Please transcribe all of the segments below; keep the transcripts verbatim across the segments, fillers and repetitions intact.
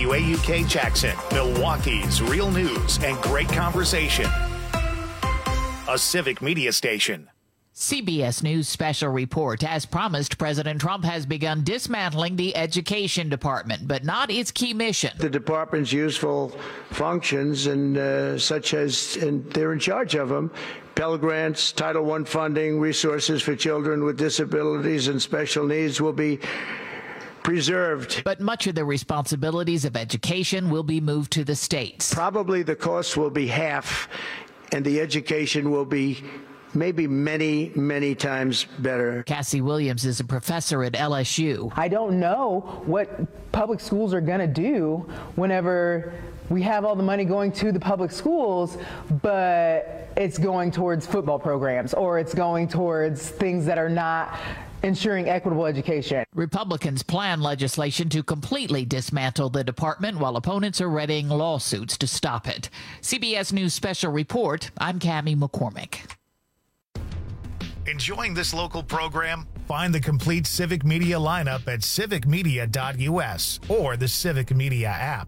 W A U K Jackson, Milwaukee's real news and great conversation. A Civic Media station. C B S News special report. As promised, President Trump has begun dismantling the Education Department, but not its key mission. The department's useful functions, and uh, such as, and they're in charge of them, Pell Grants, Title one funding, resources for children with disabilities and special needs will be preserved. But much of the responsibilities of education will be moved to the states. Probably the cost will be half, and the education will be maybe many, many times better. Cassie Williams is a professor at L S U. I don't know what public schools are going to do whenever we have all the money going to the public schools, but it's going towards football programs or it's going towards things that are not ensuring equitable education. Republicans plan legislation to completely dismantle the department, while opponents are readying lawsuits to stop it. C B S News special report. I'm Cammie McCormick. Enjoying this local program? Find the complete Civic Media lineup at civic media dot u s or the Civic Media app.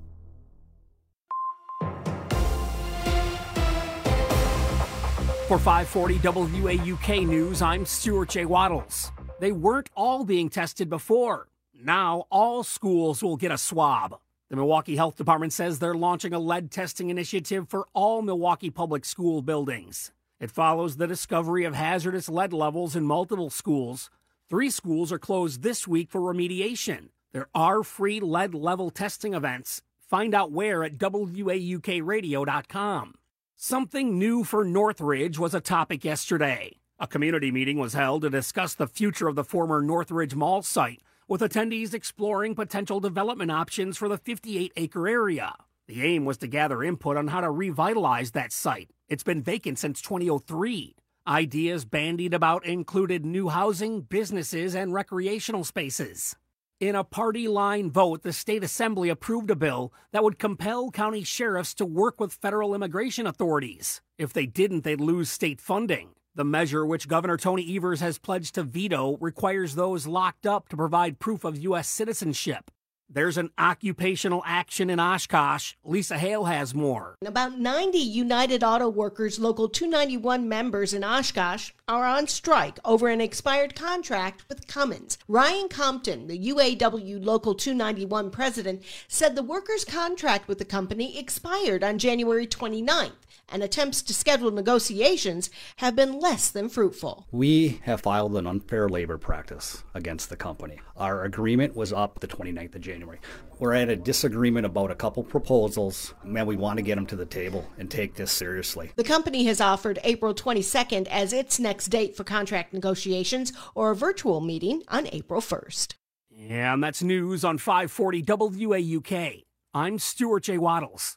For five forty W A U K News, I'm Stuart J. Waddles. They weren't all being tested before. Now all schools will get a swab. The Milwaukee Health Department says they're launching a lead testing initiative for all Milwaukee public school buildings. It follows the discovery of hazardous lead levels in multiple schools. Three schools are closed this week for remediation. There are free lead level testing events. Find out where at W A U K radio dot com. Something new for Northridge was a topic yesterday. A community meeting was held to discuss the future of the former Northridge Mall site, with attendees exploring potential development options for the fifty-eight acre area. The aim was to gather input on how to revitalize that site. It's been vacant since twenty oh three. Ideas bandied about included new housing, businesses, and recreational spaces. In a party line vote, the state assembly approved a bill that would compel county sheriffs to work with federal immigration authorities. If they didn't, they'd lose state funding. The measure, which Governor Tony Evers has pledged to veto, requires those locked up to provide proof of U S citizenship. There's an occupational action in Oshkosh. Lisa Hale has more. About ninety United Auto Workers Local two ninety-one members in Oshkosh are on strike over an expired contract with Cummins. Ryan Compton, the U A W Local two ninety-one president, said the workers' contract with the company expired on January twenty-ninth, and attempts to schedule negotiations have been less than fruitful. We have filed an unfair labor practice against the company. Our agreement was up the twenty-ninth of January. We're at a disagreement about a couple proposals, and we want to get them to the table and take this seriously. The company has offered April twenty-second as its next date for contract negotiations, or a virtual meeting on April first. Yeah, and that's news on five forty W A U K. I'm Stuart J. Waddles.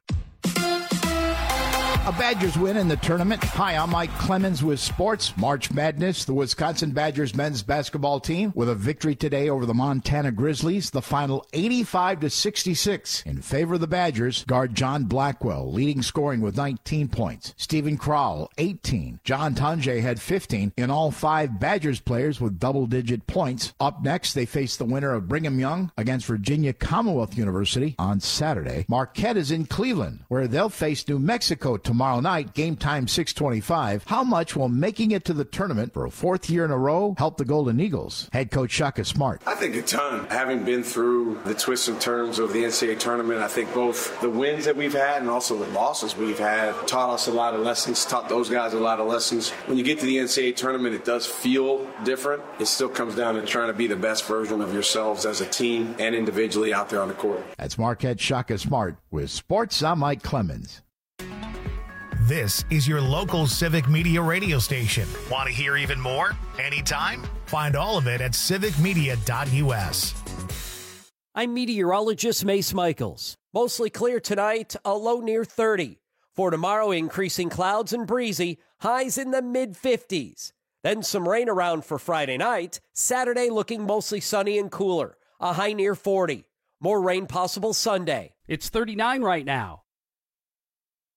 A Badgers win in the tournament. Hi, I'm Mike Clemens with sports. March Madness, the Wisconsin Badgers men's basketball team with a victory today over the Montana Grizzlies. The final eighty-five to sixty-six in favor of the Badgers. Guard John Blackwell leading scoring with nineteen points. Stephen Crowell, eighteen. John Tonje had fifteen. In all, five Badgers players with double-digit points. Up next, they face the winner of Brigham Young against Virginia Commonwealth University on Saturday. Marquette is in Cleveland, where they'll face New Mexico tomorrow. Tomorrow night, game time six twenty-five. How much will making it to the tournament for a fourth year in a row help the Golden Eagles? Head coach Shaka Smart. I think a ton. Having been through the twists and turns of the N C double A tournament, I think both the wins that we've had and also the losses we've had taught us a lot of lessons, taught those guys a lot of lessons. When you get to the N C double A tournament, it does feel different. It still comes down to trying to be the best version of yourselves as a team and individually out there on the court. That's Marquette Shaka Smart with Sports. I'm Mike Clemens. This is your local Civic Media radio station. Want to hear even more? Anytime? Find all of it at civic media dot u s. I'm meteorologist Mace Michaels. Mostly clear tonight, a low near thirty. For tomorrow, increasing clouds and breezy, highs in the mid fifties. Then some rain around for Friday night. Saturday looking mostly sunny and cooler, a high near forty. More rain possible Sunday. It's thirty-nine right now.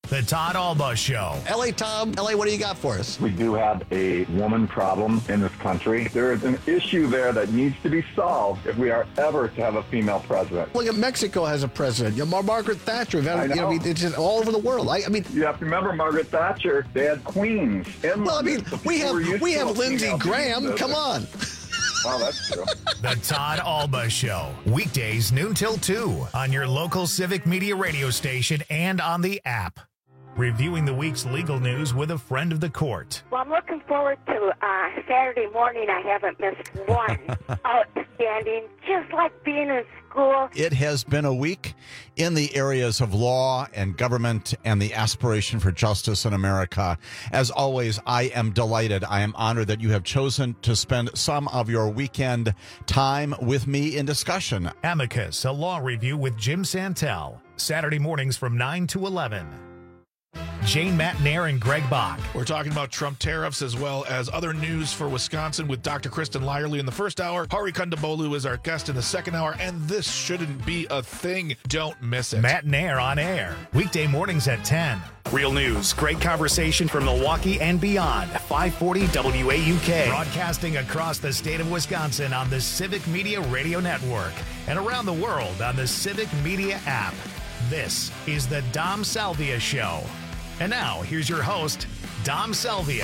The Todd Alba Show. L A Tom, L A, what do you got for us? We do have a woman problem in this country. There is an issue there that needs to be solved if we are ever to have a female president. Look at Mexico has a president. You know, Margaret Thatcher. Had, I know. You know, it's just all over the world. I, I mean, you have to remember Margaret Thatcher. They had queens. In well, I mean, so we have we have Lindsey Graham. Come on. Oh, that's true. The Todd Alba Show. Weekdays noon till two on your local Civic Media radio station and on the app. Reviewing the week's legal news with a friend of the court. Well, I'm looking forward to uh, Saturday morning. I haven't missed one. Outstanding. Just like being in school. It has been a week in the areas of law and government and the aspiration for justice in America. As always, I am delighted. I am honored that you have chosen to spend some of your weekend time with me in discussion. Amicus, a law review with Jim Santel. Saturday mornings from nine to eleven. Jane Matnair and Greg Bach. We're talking about Trump tariffs as well as other news for Wisconsin with Doctor Kristen Lyerly in the first hour. Hari Kondabolu is our guest in the second hour, and this shouldn't be a thing. Don't miss it. Matnair on air. Weekday mornings at ten. Real news, great conversation from Milwaukee and beyond. five forty W A U K. Broadcasting across the state of Wisconsin on the Civic Media Radio Network and around the world on the Civic Media app. This is the Dom Salvia Show. And now, here's your host, Dom Salvia.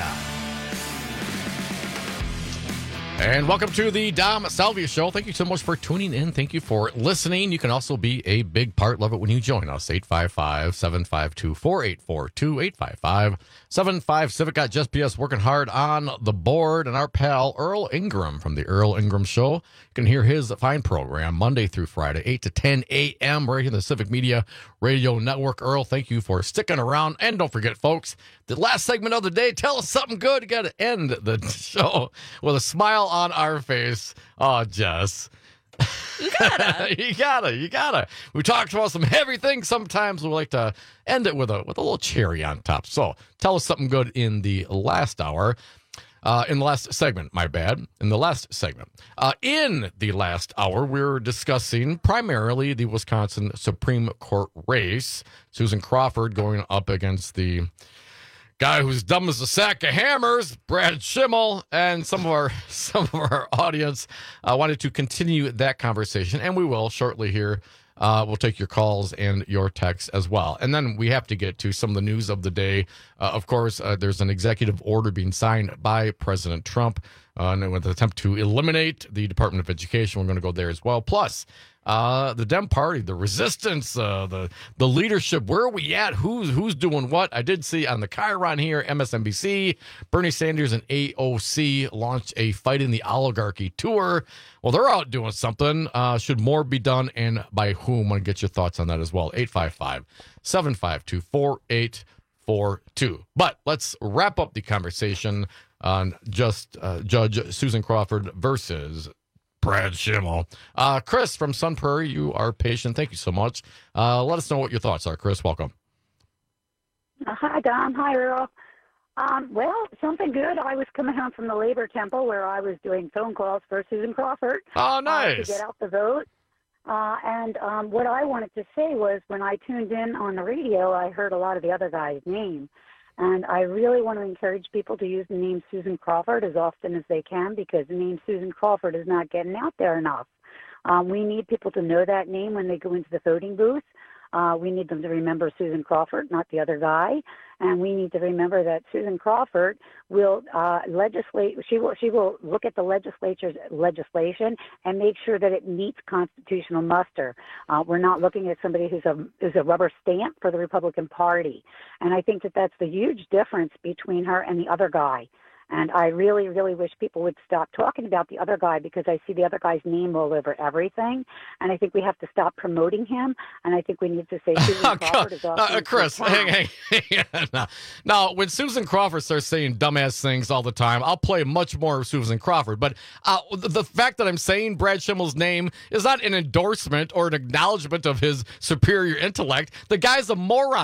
And welcome to the Dom Salvia Show. Thank you so much for tuning in. Thank you for listening. You can also be a big part. Love it when you join us. eight five five, seven five two, four eight four two, eight five five, seven five Civic. Got Just B S working hard on the board. And our pal Earl Ingram from the Earl Ingram Show. You can hear his fine program Monday through Friday, eight to ten a.m. right here in the Civic Media Radio Network. Earl, thank you for sticking around. And don't forget, folks, the last segment of the day, tell us something good. You got to end the show with a smile on our face. Oh, Jess. You gotta. you gotta. You gotta. We talked about some heavy things. Sometimes we like to end it with a with a little cherry on top. So tell us something good in the last hour. Uh, in the last segment, my bad. In the last segment. Uh, in the last hour, we we're discussing primarily the Wisconsin Supreme Court race. Susan Crawford going up against the guy who's dumb as a sack of hammers, Brad Schimmel, and some of our some of our audience uh, wanted to continue that conversation, and we will shortly here. Uh, we'll take your calls and your texts as well. And then we have to get to some of the news of the day. Uh, of course, uh, there's an executive order being signed by President Trump uh, and with an attempt to eliminate the Department of Education. We're going to go there as well. Plus, uh, the Dem Party, the resistance, uh, the the leadership. Where are we at? Who's who's doing what? I did see on the Chiron here, M S N B C, Bernie Sanders and A O C launched a Fighting the Oligarchy tour. Well, they're out doing something. Uh, should more be done, and by whom? I want to get your thoughts on that as well. eight five five, seven five two, four eight four two. But let's wrap up the conversation on just uh, Judge Susan Crawford versus Brad Schimmel. Uh, Chris from Sun Prairie, you are patient. Thank you so much. Uh, let us know what your thoughts are, Chris. Welcome. Uh, hi, Dom. Hi, Earl. Um, well, something good. I was coming home from the Labor Temple where I was doing phone calls for Susan Crawford. Oh, nice. Uh, to get out the vote. Uh, and um, what I wanted to say was when I tuned in on the radio, I heard a lot of the other guys' names. And I really want to encourage people to use the name Susan Crawford as often as they can because the name Susan Crawford is not getting out there enough. Um, we need people to know that name when they go into the voting booth. Uh, we need them to remember Susan Crawford, not the other guy. And we need to remember that Susan Crawford will uh, legislate. She will. She will look at the legislature's legislation and make sure that it meets constitutional muster. Uh, we're not looking at somebody who's a who's a rubber stamp for the Republican Party. And I think that that's the huge difference between her and the other guy. And I really, really wish people would stop talking about the other guy because I see the other guy's name all over everything. And I think we have to stop promoting him. And I think we need to say Susan Crawford is off. Uh, Chris, hang, hang, hang. Now, now, when Susan Crawford starts saying dumbass things all the time, I'll play much more of Susan Crawford. But uh, the, the fact that I'm saying Brad Schimmel's name is not an endorsement or an acknowledgement of his superior intellect. The guy's a moron.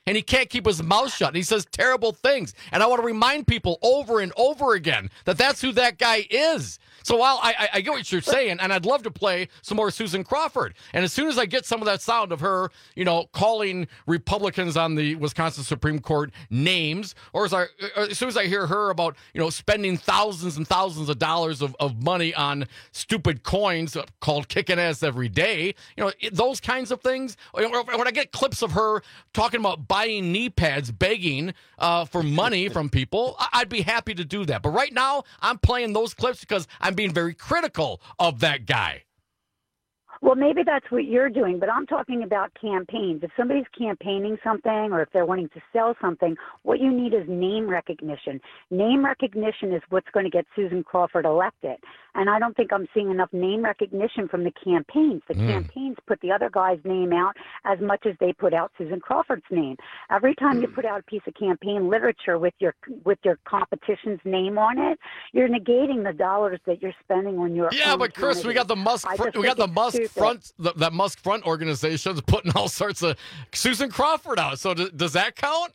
and he can't keep his mouth shut. And he says terrible things. And I want to remind people over and over again that that's who that guy is. So while I, I, I get what you're saying, and I'd love to play some more Susan Crawford, and as soon as I get some of that sound of her, you know, calling Republicans on the Wisconsin Supreme Court names, or as, I, as soon as I hear her about, you know, spending thousands and thousands of dollars of, of money on stupid coins called kicking ass every day, you know, those kinds of things, when I get clips of her talking about buying knee pads, begging uh, for money from people, I'd be happy to do that. But right now, I'm playing those clips because I'm being very critical of that guy. Well, maybe that's what you're doing, but I'm talking about campaigns. If somebody's campaigning something or if they're wanting to sell something, what you need is name recognition. Name recognition is what's going to get Susan Crawford elected. And I don't think I'm seeing enough name recognition from the campaigns. The mm. campaigns put the other guy's name out as much as they put out Susan Crawford's name. Every time you put out a piece of campaign literature with your with your competition's name on it, you're negating the dollars that you're spending on your Yeah, own but Chris, candidate. we got the Musk fr- we got the Musk stupid. front the, that Musk front organization's putting all sorts of Susan Crawford out. So does, does that count?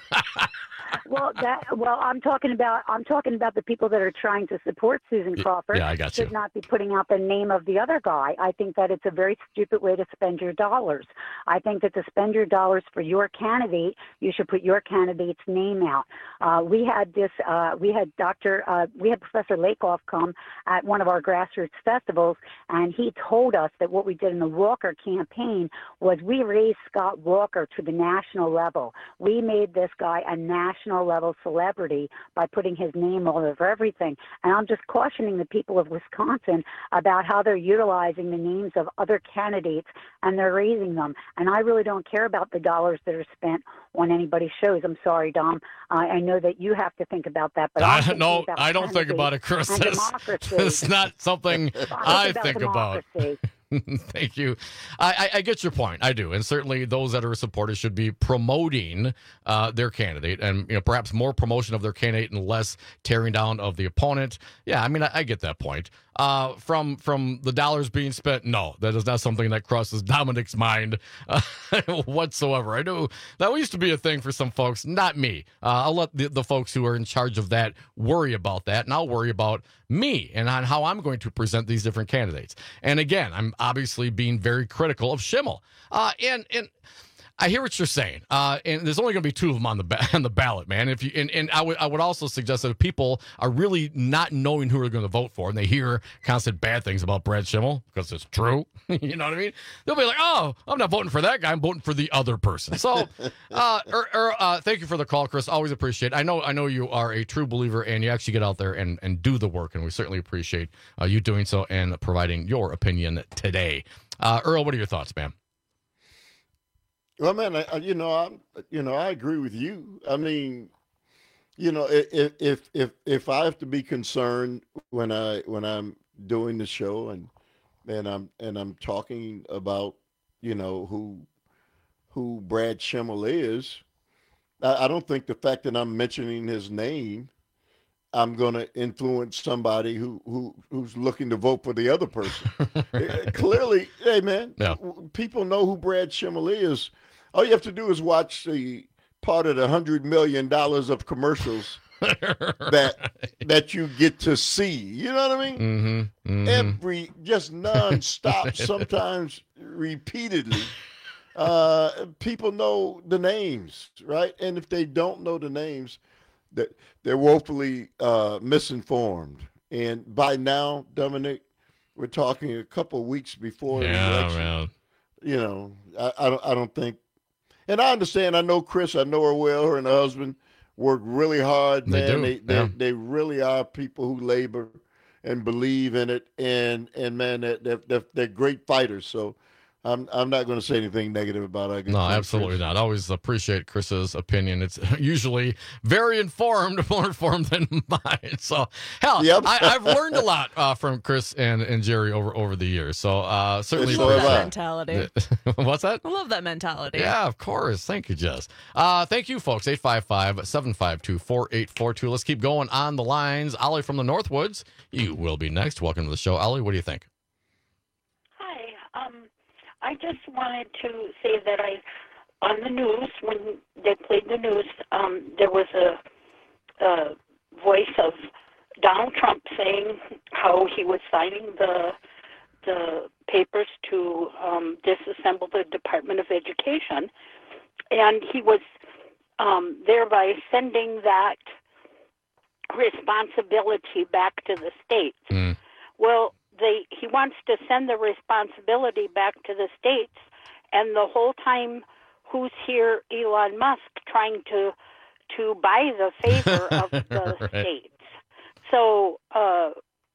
Well, that well, I'm talking about I'm talking about the people that are trying to support Susan Crawford. Yeah, I got you. Should not be putting out the name of the other guy. I think that it's a very stupid way to spend your dollars. I think that to spend your dollars for your candidate, you should put your candidate's name out. Uh, we had this. Uh, we had Doctor Uh, we had Professor Lakoff come at one of our grassroots festivals, and he told us that what we did in the Walker campaign was we raised Scott Walker to the national level. We made this guy a national level celebrity by putting his name all over everything. And I'm just cautioning the people of Wisconsin about how they're utilizing the names of other candidates and they're raising them. And I really don't care about the dollars that are spent on anybody's shows. I'm sorry, Dom. Uh, I know that you have to think about that, but I, no, I don't think about it, Chris. It's, it's not something I, I think about. Thank you. I, I, I get your point. I do. And certainly those that are supporters should be promoting uh, their candidate and, you know, perhaps more promotion of their candidate and less tearing down of the opponent. Yeah, I mean, I, I get that point. Uh, from from the dollars being spent, no, that is not something that crosses Dominic's mind uh, whatsoever. I know that used to be a thing for some folks, not me. Uh, I'll let the, the folks who are in charge of that worry about that, and I'll worry about me and on how I'm going to present these different candidates. And again, I'm obviously being very critical of Schimmel. Uh, and and I hear what you're saying, uh, and there's only going to be two of them on the ba- on the ballot, man. If you and, and I would I would also suggest that if people are really not knowing who they're going to vote for, and they hear constant bad things about Brad Schimmel because it's true, you know what I mean? They'll be like, "Oh, I'm not voting for that guy. I'm voting for the other person." So, uh, er, er, uh, thank you for the call, Chris. Always appreciate it. I know I know you are a true believer, and you actually get out there and, and do the work, and we certainly appreciate uh, you doing so and providing your opinion today. Uh, Earl, what are your thoughts, man? Well, man, I, you know, I, you know, I agree with you. I mean, you know, if if if if I have to be concerned when I when I'm doing the show and and I'm and I'm talking about, you know, who who Brad Schimmel is, I, I don't think the fact that I'm mentioning his name, I'm going to influence somebody who who who's looking to vote for the other person. Clearly, hey man, yeah. people know who Brad Schimmel is. All you have to do is watch the part of the hundred million dollars of commercials that that you get to see. You know what I mean? Mm-hmm, mm-hmm. Every just nonstop, sometimes repeatedly. Uh, people know the names, right? And if they don't know the names, that they're woefully uh, misinformed. And by now, Dominic, we're talking a couple of weeks before yeah, the election. Man. You know, I, I don't. I don't think. And I understand. I know Chris. I know her well. Her and her husband work really hard. Man, they do. They, they, yeah. they really are people who labor and believe in it. And and man, they're they're, they're great fighters. So I'm I'm not going to say anything negative about it. No, absolutely not. I always appreciate Chris's opinion. It's usually very informed, more informed than mine. So, hell, yep. I, I've learned a lot uh, from Chris and, and Jerry over, over the years. So, uh, certainly. I love that mentality. What's that? I love that mentality. Yeah, of course. Thank you, Jess. Uh, thank you, folks. eight five five, seven five two, four eight four two. Let's keep going on the lines. Ollie from the Northwoods, you will be next. Welcome to the show. Ollie, what do you think? Hi. Um. I just wanted to say that I on the news, when they played the news, um, there was a, a voice of Donald Trump saying how he was signing the the papers to um, disassemble the Department of Education, and he was um, thereby sending that responsibility back to the states. Mm. Well, they he wants to send the responsibility back to the states, and the whole time, who's here? Elon Musk trying to to buy the favor of the Right. states. So uh,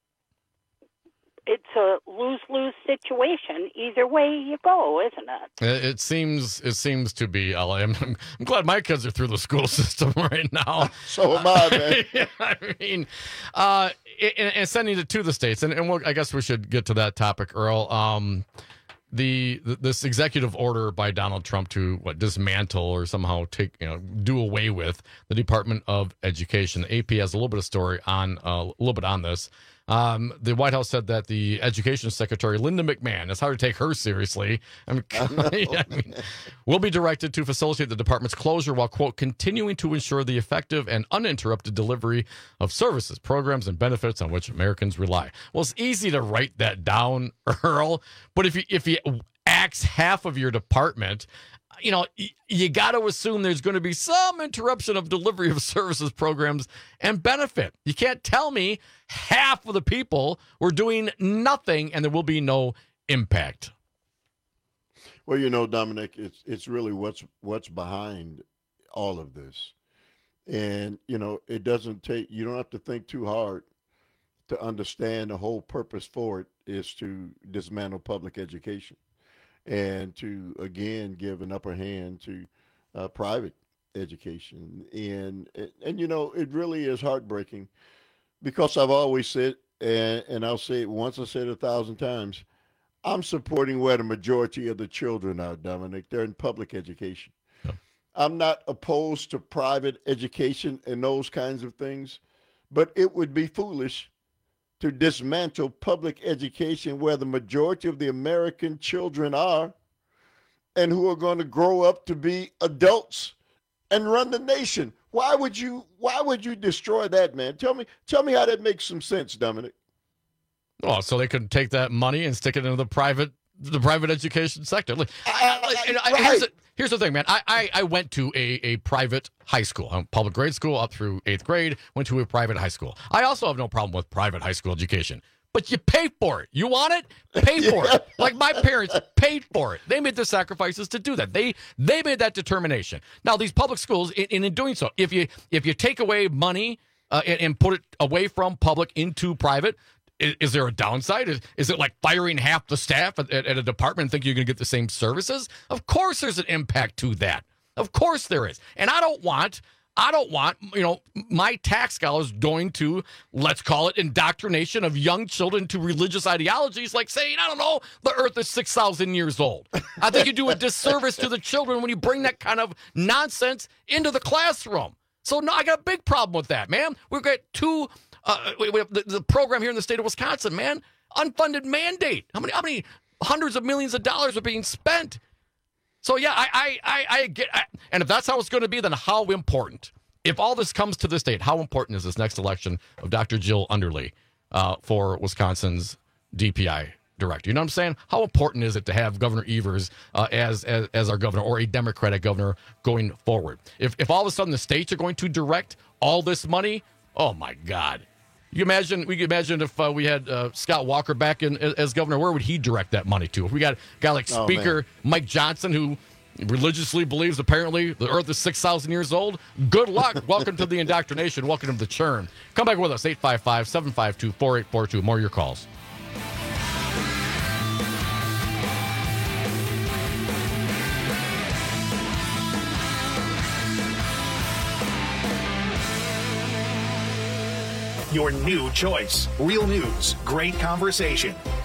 it's a lose-lose situation. Either way you go, isn't it? It, it seems it seems to be. L A. I'm, I'm glad my kids are through the school system right now. So am I, man. Yeah, I mean, uh, and, and sending it to the states, and, and we'll, I guess we should get to that topic, Earl. Um, the, the this executive order by Donald Trump to what dismantle or somehow take you know do away with the Department of Education. The A P has a little bit of story on uh, a little bit on this. Um, the White House said that the Education Secretary, Linda McMahon, it's hard to take her seriously. I mean, I mean, will be directed to facilitate the department's closure while, quote, continuing to ensure the effective and uninterrupted delivery of services, programs, and benefits on which Americans rely. Well, it's easy to write that down, Earl, but if you, if you axe half of your department, you know, y- you got to assume there's going to be some interruption of delivery of services, programs, and benefit. You can't tell me half of the people were doing nothing and there will be no impact. Well, you know, Dominic, it's it's really what's what's behind all of this. And, you know, it doesn't take, you don't have to think too hard to understand the whole purpose for it is to dismantle public education and to, again, give an upper hand to uh, private education. And, and, and, you know, it really is heartbreaking because I've always said, and, and I'll say it once, I said it a thousand times, I'm supporting where the majority of the children are, Dominic. They're in public education. Yeah. I'm not opposed to private education and those kinds of things, but it would be foolish to dismantle public education where the majority of the American children are and who are going to grow up to be adults and run the nation. Why would you why would you destroy that, man? Tell me tell me how that makes some sense, Dominic. Oh, so they could take that money and stick it into the private the private education sector. I, I, I, right. here's, the, here's the thing, man. I, I, I went to a, a private high school, a public grade school up through eighth grade, went to a private high school. I also have no problem with private high school education, but you pay for it. You want it? Pay for it. Like my parents paid for it. They made the sacrifices to do that. They they made that determination. Now, these public schools, in, in doing so, if you if you take away money uh, and, and put it away from public into private, Is, is there a downside? Is, is it like firing half the staff at, at, at a department and think you're going to get the same services? Of course there's an impact to that. Of course there is. And I don't want, I don't want, you know, my tax dollars going to, let's call it indoctrination of young children to religious ideologies like saying, I don't know, the earth is six thousand years old. I think you do a disservice to the children when you bring that kind of nonsense into the classroom. So no, I got a big problem with that, man. We've got two... Uh, we have the, the program here in the state of Wisconsin, man, unfunded mandate. How many, how many hundreds of millions of dollars are being spent? So yeah, I, I, I, I get, I, and if that's how it's going to be, then how important? If all this comes to the state, how important is this next election of Doctor Jill Underly uh, for Wisconsin's D P I director? You know what I'm saying? How important is it to have Governor Evers uh, as, as as our governor or a Democratic governor going forward? If if all of a sudden the states are going to direct all this money, oh my God. You imagine we could imagine if uh, we had uh, Scott Walker back in as governor, where would he direct that money to? If we got a guy like Oh, Speaker man. Mike Johnson, who religiously believes apparently the earth is six thousand years old, good luck. Welcome to the indoctrination. Welcome to the churn. Come back with us, eight five five, seven five two, four eight four two. More of your calls. Your new choice. Real news, great conversation.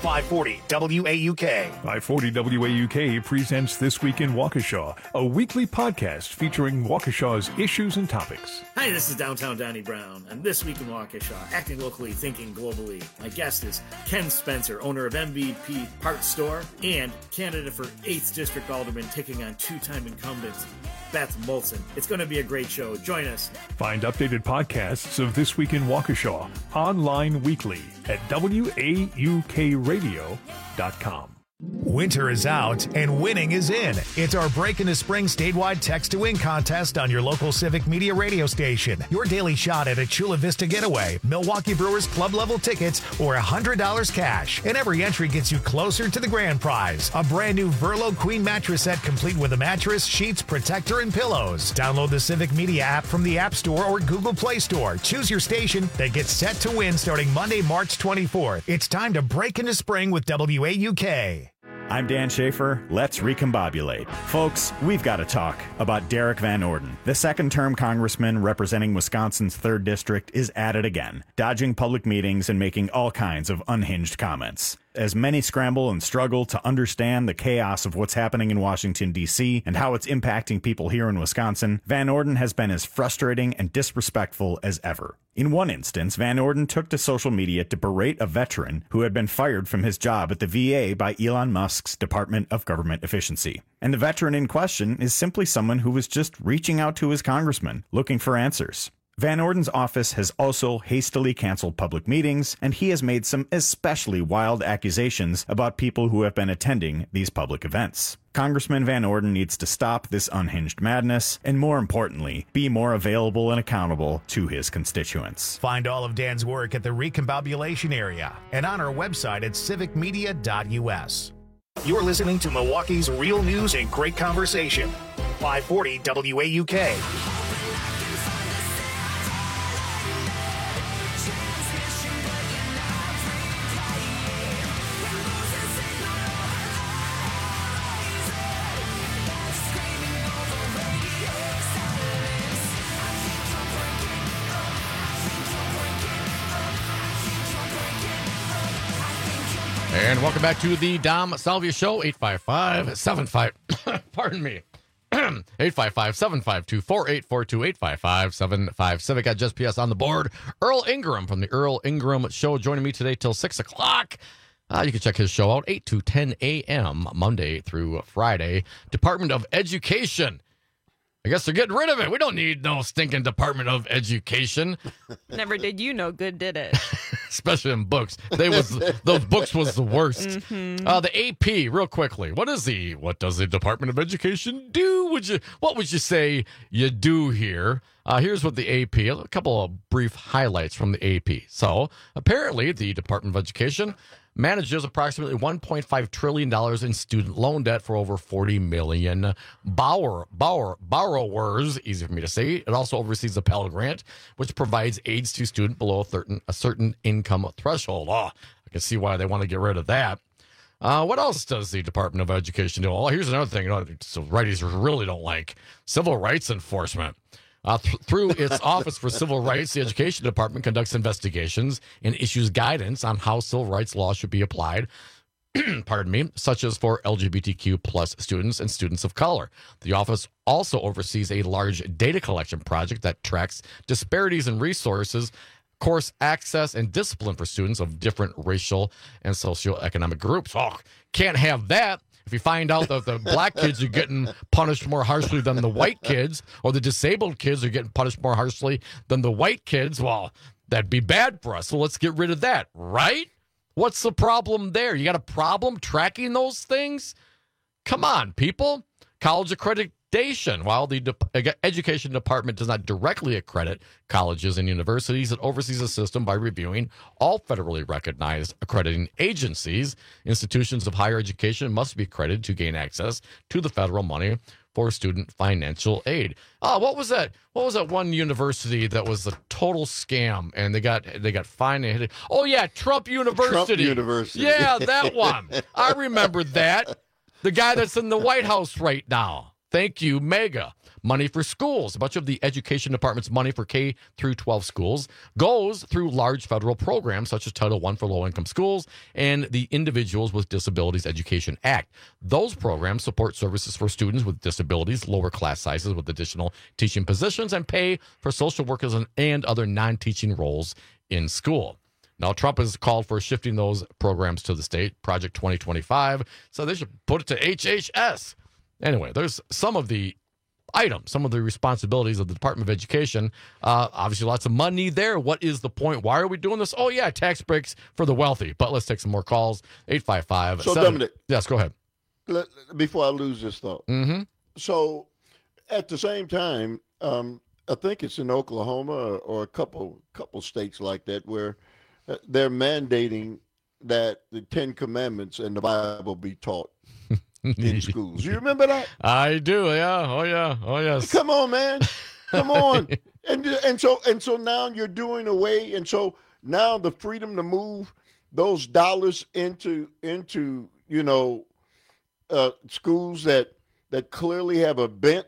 five forty W A U K. five forty W A U K presents This Week in Waukesha, a weekly podcast featuring Waukesha's issues and topics. Hi, this is Downtown Donnie Brown, and This Week in Waukesha, acting locally, thinking globally. My guest is Ken Spencer, owner of M V P Parts Store and candidate for eighth District Alderman, taking on two-time incumbents Beth Molson. It's going to be a great show. Join us. Find updated podcasts of This Week in Waukesha online weekly at W A U K radio dot com. Winter is out and winning is in. It's our Break into Spring statewide text to win contest on your local Civic Media radio station. Your daily shot at a Chula Vista getaway, Milwaukee Brewers club level tickets, or one hundred dollars cash. And every entry gets you closer to the grand prize, a brand new Verlo Queen mattress set complete with a mattress, sheets, protector, and pillows. Download the Civic Media app from the App Store or Google Play Store. Choose your station that gets set to win starting Monday, March twenty-fourth. It's time to break into spring with W A U K. I'm Dan Schaefer. Let's recombobulate. Folks, we've got to talk about Derek Van Orden. The second-term congressman representing Wisconsin's third District is at it again, dodging public meetings and making all kinds of unhinged comments. As many scramble and struggle to understand the chaos of what's happening in Washington, D C, and how it's impacting people here in Wisconsin, Van Orden has been as frustrating and disrespectful as ever. In one instance, Van Orden took to social media to berate a veteran who had been fired from his job at the V A by Elon Musk's Department of Government Efficiency. And the veteran in question is simply someone who was just reaching out to his congressman, looking for answers. Van Orden's office has also hastily canceled public meetings, and he has made some especially wild accusations about people who have been attending these public events. Congressman Van Orden needs to stop this unhinged madness, and more importantly, be more available and accountable to his constituents. Find all of Dan's work at the Recombobulation area and on our website at civic media dot U S. You're listening to Milwaukee's real news and great conversation. five forty W A U K. And welcome back to the Dom Salvia Show, eight five five, seven five, pardon me, eight five five, seven five two, four eight four two, eight five five, seven five. Civic got Just P S on the board. Earl Ingram from the Earl Ingram Show joining me today till six o'clock. Uh, you can check his show out, eight to ten a.m., Monday through Friday. Department of Education. I guess they're getting rid of it. We don't need no stinking Department of Education. Never did you no good, did it? Especially in books. They was those books was the worst. Mm-hmm. Uh, the A P, real quickly. What is the what does the Department of Education do? Would you what would you say you do here? Uh, here's what the A P, a couple of brief highlights from the A P. So apparently the Department of Education manages approximately one point five trillion dollars in student loan debt for over forty million borrower, borrower, borrowers, easy for me to say. It also oversees the Pell Grant, which provides aids to students below a certain, a certain income threshold. Oh, I can see why they want to get rid of that. Uh, what else does the Department of Education do? Oh, here's another thing, you know, so righties really don't like. Civil rights enforcement. Uh, th- through its Office for Civil Rights, the Education Department conducts investigations and issues guidance on how civil rights law should be applied, pardon me, such as for L G B T Q plus students and students of color. The office also oversees a large data collection project that tracks disparities in resources, course access, and discipline for students of different racial and socioeconomic groups. Oh, can't have that. If you find out that the black kids are getting punished more harshly than the white kids, or the disabled kids are getting punished more harshly than the white kids, well, that'd be bad for us. So let's get rid of that, right? What's the problem there? You got a problem tracking those things? Come on, people. College accreditation. While the De- Education Department does not directly accredit colleges and universities, it oversees the system by reviewing all federally recognized accrediting agencies. Institutions of higher education must be accredited to gain access to the federal money for student financial aid. Oh, what was that? What was that one university that was a total scam and they got they got fined? And hit it? Oh yeah, Trump University. Trump University. Yeah, that one. I remember that. The guy that's in the White House right now. Thank you, MEGA. Money for schools. A bunch of the education department's money for K through twelve schools goes through large federal programs such as Title one for low-income schools and the Individuals with Disabilities Education Act. Those programs support services for students with disabilities, lower class sizes with additional teaching positions, and pay for social workers and, and other non-teaching roles in school. Now, Trump has called for shifting those programs to the state, Project twenty twenty-five, so they should put it to H H S. Anyway, there's some of the items, some of the responsibilities of the Department of Education. Uh, obviously, lots of money there. What is the point? Why are we doing this? Oh, yeah, tax breaks for the wealthy. But let's take some more calls. eight five five. So, Dominic. Yes, go ahead. Let, before I lose this thought. Mm-hmm. So, at the same time, um, I think it's in Oklahoma or, or a couple couple states like that where uh, they're mandating that the Ten Commandments and the Bible be taught in schools. You remember that? I do. Yeah. Oh yeah. Oh yes. Come on, man. Come on. and and so and so now you're doing away. And so now the freedom to move those dollars into into you know uh, schools that that clearly have a bent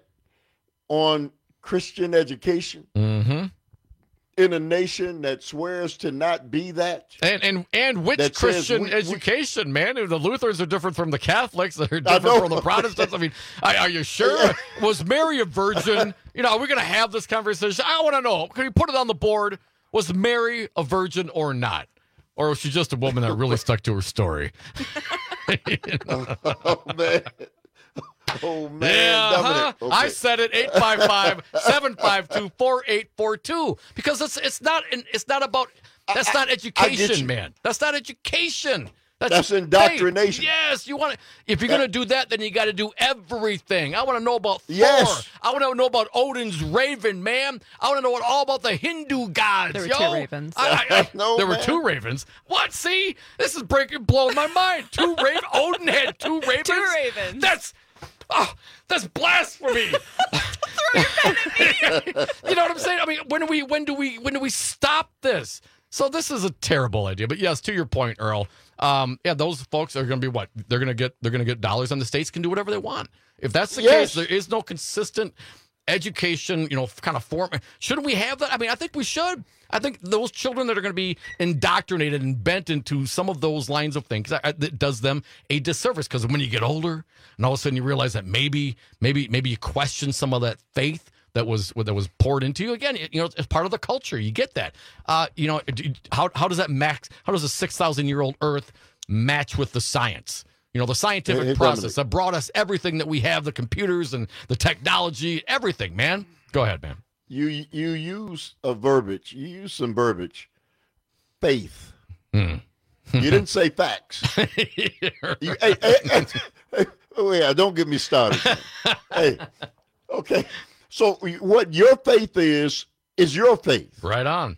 on Christian education. Mm-hmm. In a nation that swears to not be that. And and, and which that Christian we, education, we, man? The Lutherans are different from the Catholics. They're different from the Protestants. I mean, are, are you sure? Was Mary a virgin? You know, are we going to have this conversation? I want to know. Can you put it on the board? Was Mary a virgin or not? Or was she just a woman that really stuck to her story? You know? Oh, man. Oh, man. Yeah, huh? Okay. I said it. eight five five, seven five two, four eight four two. Because it's it's not it's not about that's I, not education, man. That's not education. That's, that's indoctrination. Hey, yes, you want to. If you're going to do that, then you got to do everything. I want to know about Thor. Yes. I want to know about Odin's raven, man. I want to know what all about the Hindu gods. There were yo. two ravens. I, I, I, no, there man. were two ravens. What? See, this is breaking, blowing my mind. Two ravens. Odin had two ravens. Two ravens. That's. Oh, that's blasphemy. Throw your pen at me. You know what I'm saying? I mean, when do we when do we when do we stop this? So this is a terrible idea. But yes, to your point, Earl. Um, yeah, those folks are going to be what? They're going to get they're going to get dollars, and the states can do whatever they want. If that's the Yes. case, there is no consistent education, you know, kind of form. Shouldn't we have that? I mean, I think we should. I think those children that are going to be indoctrinated and bent into some of those lines of things, it does them a disservice. Because when you get older, and all of a sudden you realize that maybe, maybe, maybe you question some of that faith that was that was poured into you. Again, you know, it's part of the culture. You get that. Uh, you know, how how does that max? How does a six thousand year old Earth match with the science? You know, the scientific hey, process that brought us everything that we have, the computers and the technology, everything, man. Go ahead, man. You you use a verbiage. You use some verbiage. Faith. Mm. You didn't say facts. you, hey, hey, hey, hey, oh yeah, don't get me started. Hey, okay. So what your faith is is your faith. Right on.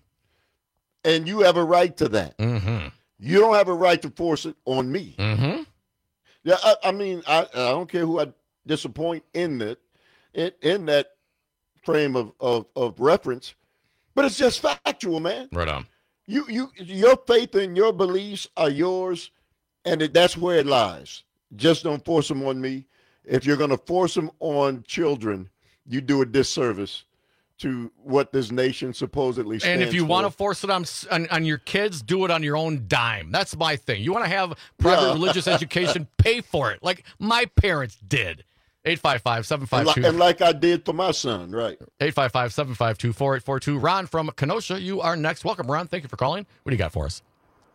And you have a right to that. Mm-hmm. You don't have a right to force it on me. Mm-hmm. Yeah, I, I mean, I, I don't care who I disappoint in that, in, in that frame of, of, of reference, but it's just factual, man. Right on. You you your faith and your beliefs are yours, and it, that's where it lies. Just don't force them on me. If you're going to force them on children, you do a disservice to what this nation supposedly stands And if you for. want to force it on, on on your kids, do it on your own dime. That's my thing. You want to have private Yeah. religious education, pay for it, like my parents did. eight five five, seven five two. And like, and like I did for my son, right? eight five five, seven five two, four eight four two. Ron from Kenosha, you are next. Welcome, Ron. Thank you for calling. What do you got for us?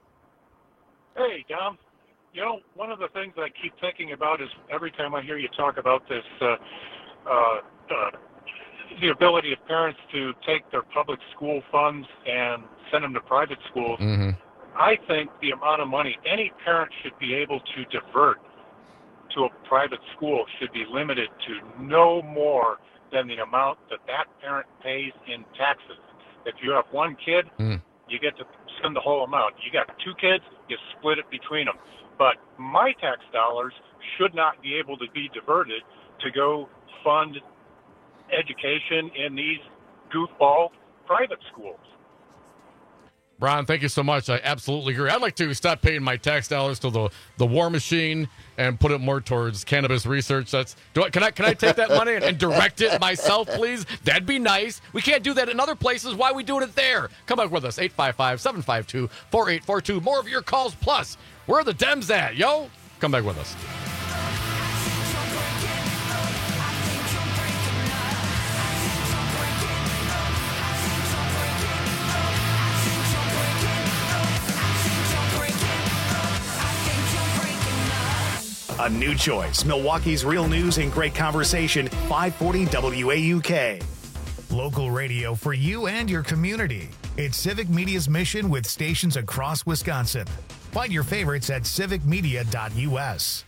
Hey, Dom. You know, one of the things I keep thinking about is every time I hear you talk about this, uh, uh, uh, the ability of parents to take their public school funds and send them to private schools. Mm-hmm. I think the amount of money any parent should be able to divert to a private school should be limited to no more than the amount that that parent pays in taxes. If you have one kid, Mm. you get to send the whole amount. You got two kids, you split it between them. But my tax dollars should not be able to be diverted to go fund education in these goofball private schools. Ron, thank you so much. I absolutely agree. I'd like to stop paying my tax dollars to the, the war machine and put it more towards cannabis research. That's do I, can I can I take that money and, and direct it myself, please? That'd be nice. We can't do that in other places. Why are we doing it there? Come back with us, eight five five, seven five two, four eight four two. More of your calls. Plus, where are the Dems at, yo? Come back with us. A new choice. Milwaukee's Real News and Great Conversation, five forty W A U K. Local radio for you and your community. It's Civic Media's mission with stations across Wisconsin. Find your favorites at civic media dot U S.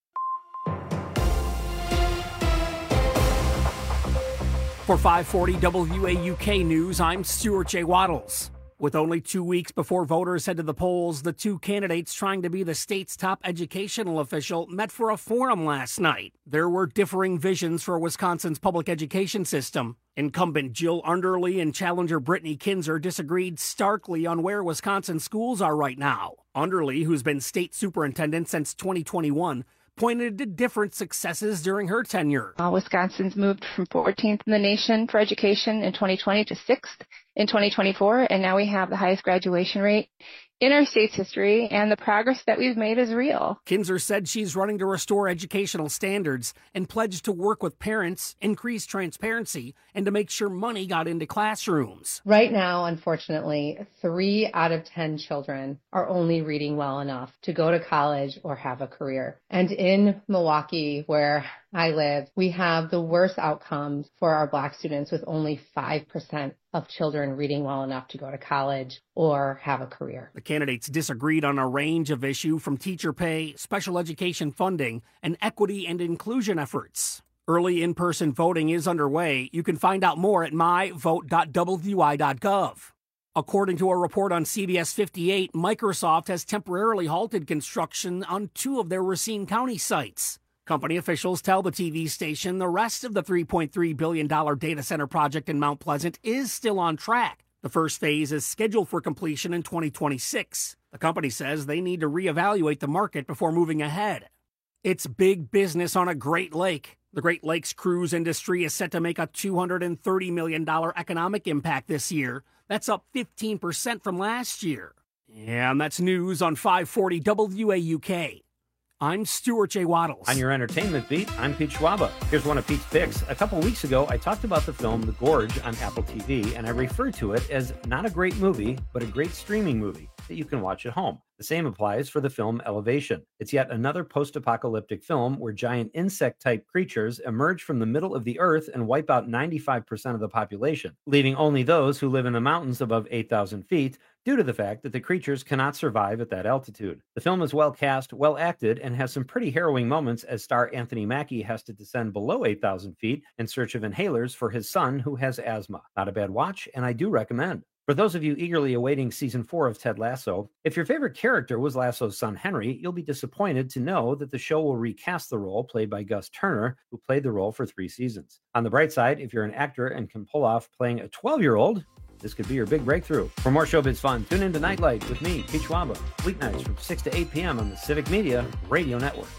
For five forty W A U K News, I'm Stuart J. Waddles. With only two weeks before voters head to the polls, the two candidates trying to be the state's top educational official met for a forum last night. There were differing visions for Wisconsin's public education system. Incumbent Jill Underly and challenger Brittany Kinzer disagreed starkly on where Wisconsin schools are right now. Underly, who's been state superintendent since twenty twenty-one, pointed to different successes during her tenure. Uh, Wisconsin's moved from fourteenth in the nation for education in twenty twenty to sixth in twenty twenty-four, and now we have the highest graduation rate in our state's history, and the progress that we've made is real. Kinzer said she's running to restore educational standards and pledged to work with parents, increase transparency, and to make sure money got into classrooms. Right now, unfortunately, three out of ten children are only reading well enough to go to college or have a career. And in Milwaukee, where I live, we have the worst outcomes for our Black students, with only five percent of children reading well enough to go to college or have a career. The candidates disagreed on a range of issues, from teacher pay, special education funding, and equity and inclusion efforts. Early in-person voting is underway. You can find out more at my vote dot w i dot gov. According to a report on C B S fifty-eight, Microsoft has temporarily halted construction on two of their Racine County sites. Company officials tell the T V station the rest of the three point three billion dollars data center project in Mount Pleasant is still on track. The first phase is scheduled for completion in twenty twenty-six. The company says they need to reevaluate the market before moving ahead. It's big business on a Great Lake. The Great Lakes cruise industry is set to make a two hundred thirty million dollars economic impact this year. That's up fifteen percent from last year. And that's news on five forty W A U K. I'm Stuart J. Waddles. On your entertainment beat, I'm Pete Schwaba. Here's one of Pete's picks. A couple weeks ago, I talked about the film The Gorge on Apple T V, and I referred to it as not a great movie, but a great streaming movie that you can watch at home. The same applies for the film Elevation. It's yet another post-apocalyptic film where giant insect-type creatures emerge from the middle of the earth and wipe out ninety-five percent of the population, leaving only those who live in the mountains above eight thousand feet, due to the fact that the creatures cannot survive at that altitude. The film is well cast, well acted, and has some pretty harrowing moments as star Anthony Mackie has to descend below eight thousand feet in search of inhalers for his son who has asthma. Not a bad watch, and I do recommend. For those of you eagerly awaiting season four of Ted Lasso, if your favorite character was Lasso's son Henry, you'll be disappointed to know that the show will recast the role played by Gus Turner, who played the role for three seasons. On the bright side, if you're an actor and can pull off playing a twelve-year-old, this could be your big breakthrough. For more showbiz fun, tune in to Nightlight with me, Pete Schwaba, weeknights from six to eight p.m. on the Civic Media Radio Network.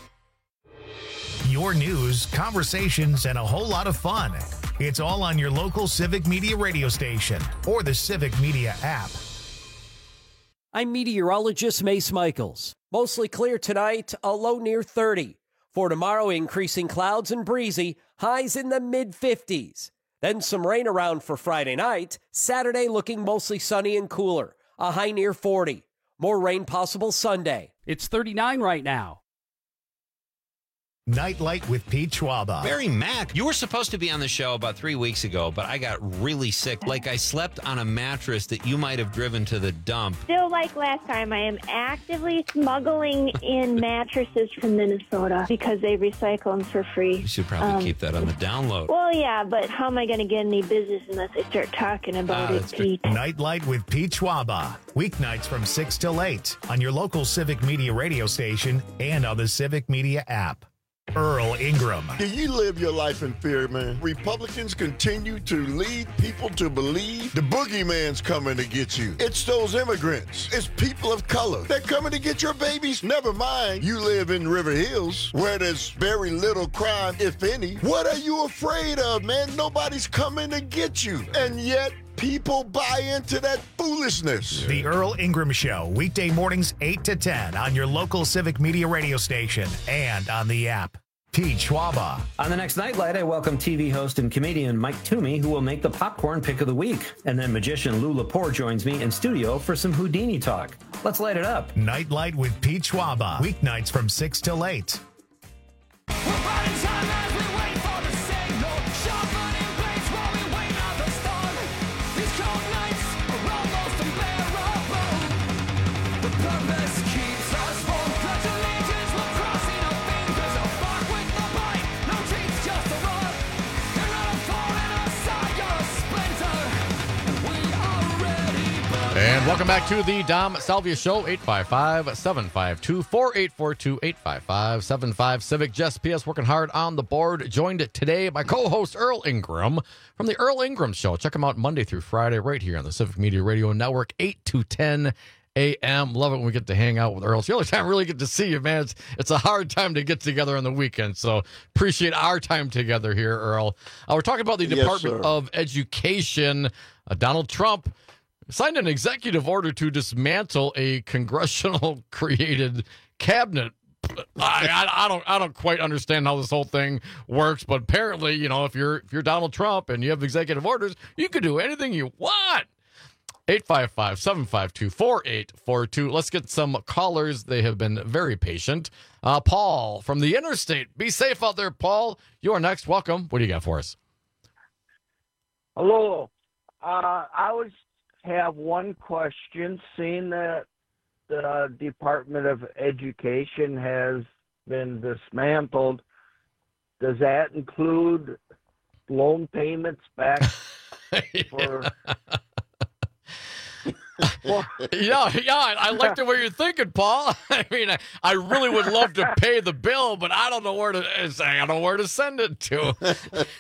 Your news, conversations, and a whole lot of fun. It's all on your local Civic Media radio station or the Civic Media app. I'm meteorologist Mace Michaels. Mostly clear tonight, a low near thirty. For tomorrow, increasing clouds and breezy, highs in the mid fifties. Then some rain around for Friday night. Saturday looking mostly sunny and cooler, a high near forty. More rain possible Sunday. It's thirty-nine right now. Nightlight with Pete Schwaba. Barry Mack, you were supposed to be on the show about three weeks ago, but I got really sick. Like I slept on a mattress that you might have driven to the dump. Still like last time, I am actively smuggling in mattresses from Minnesota because they recycle them for free. You should probably um, keep that on the download. Well, yeah, but how am I going to get any business unless I start talking about uh, it, Pete? Nightlight with Pete Schwaba. Weeknights from six till eight on your local Civic Media radio station and on the Civic Media app. Earl Ingram. Do you live your life in fear, man? Republicans continue to lead people to believe the boogeyman's coming to get you. It's those immigrants. It's people of color. They're coming to get your babies. Never mind, you live in River Hills, where there's very little crime, if any. What are you afraid of, man? Nobody's coming to get you. And yet, people buy into that foolishness. The Earl Ingram Show, weekday mornings eight to ten on your local Civic Media radio station and on the app. Pete Schwaba. On the next Nightlight, I welcome T V host and comedian Mike Toomey, who will make the popcorn pick of the week. And then magician Lou Lepore joins me in studio for some Houdini talk. Let's light it up. Nightlight with Pete Schwaba. Weeknights from six till eight. And welcome back to the Dom Salvia Show, eight five five, seven five two, four eight four two, eight five five, seven five. Civic Jess P S working hard on the board. Joined today by co-host Earl Ingram from the Earl Ingram Show. Check him out Monday through Friday right here on the Civic Media Radio Network, eight to ten a.m. Love it when we get to hang out with Earl. It's the only time I really get to see you, man. It's, it's a hard time to get together on the weekend, so appreciate our time together here, Earl. Uh, we're talking about the Yes, Department sir. of Education. Uh, Donald Trump signed an executive order to dismantle a congressional created cabinet. I, I, I don't I don't quite understand how this whole thing works, but apparently, you know, if you're if you're Donald Trump and you have executive orders, you can do anything you want. eight five five, seven five two, four eight four two. Let's get some callers. They have been very patient. Uh, Paul from the Interstate. Be safe out there, Paul. You are next. Welcome. What do you got for us? Hello. Uh, I was have one question. Seeing that the Department of Education has been dismantled, does that include loan payments back for? Well, yeah, yeah, I, I like the way you're thinking, Paul. I mean, I, I really would love to pay the bill, but I don't know where to. I don't know where to send it to.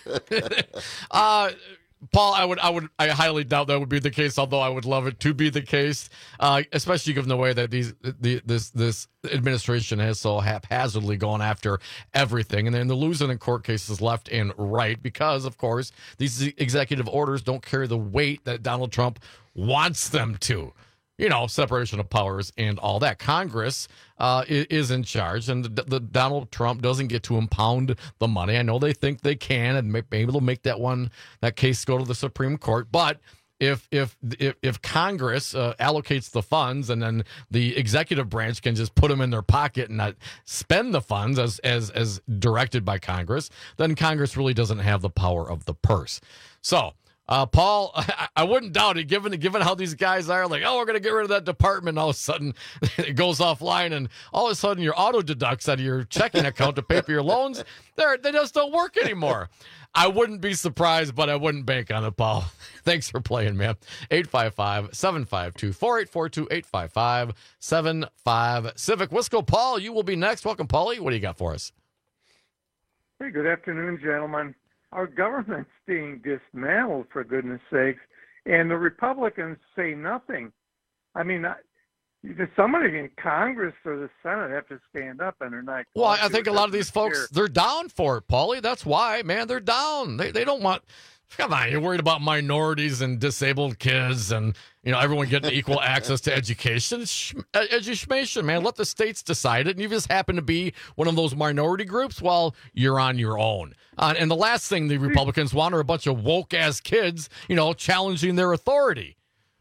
uh, Paul, I would, I would, I highly doubt that would be the case. Although I would love it to be the case, uh, especially given the way that these, the, this, this administration has so haphazardly gone after everything, and then the losing in court cases left and right, because of course these executive orders don't carry the weight that Donald Trump wants them to. You know, separation of powers and all that. Congress uh, is in charge, and the, the Donald Trump doesn't get to impound the money. I know they think they can, and maybe they'll make that one that case go to the Supreme Court. But if if if, if Congress uh, allocates the funds, and then the executive branch can just put them in their pocket and not spend the funds as as as directed by Congress, then Congress really doesn't have the power of the purse. So. Uh, Paul, I, I wouldn't doubt it, given given how these guys are, like, oh, we're going to get rid of that department. All of a sudden, it goes offline, and all of a sudden, your auto deducts out of your checking account to pay for your loans. They're, they just don't work anymore. I wouldn't be surprised, but I wouldn't bank on it, Paul. Thanks for playing, man. eight five five, seven five two, four eight four two, eight five five, seven five. Civic Wisco, Paul, you will be next. Welcome, Paulie. What do you got for us? Hey, good afternoon, gentlemen. Our government's being dismantled, for goodness sakes, and the Republicans say nothing. I mean, I, somebody in Congress or the Senate have to stand up, and they're not. Well, I think a lot of these folks, they're down for it, Paulie. That's why, man, they're down. They they don't want. Come on, you're worried about minorities and disabled kids and, you know, everyone getting equal access to education. It's education, man. Let the states decide it. And you just happen to be one of those minority groups, well, you're on your own. Uh, and the last thing the Republicans want are a bunch of woke-ass kids, you know, challenging their authority.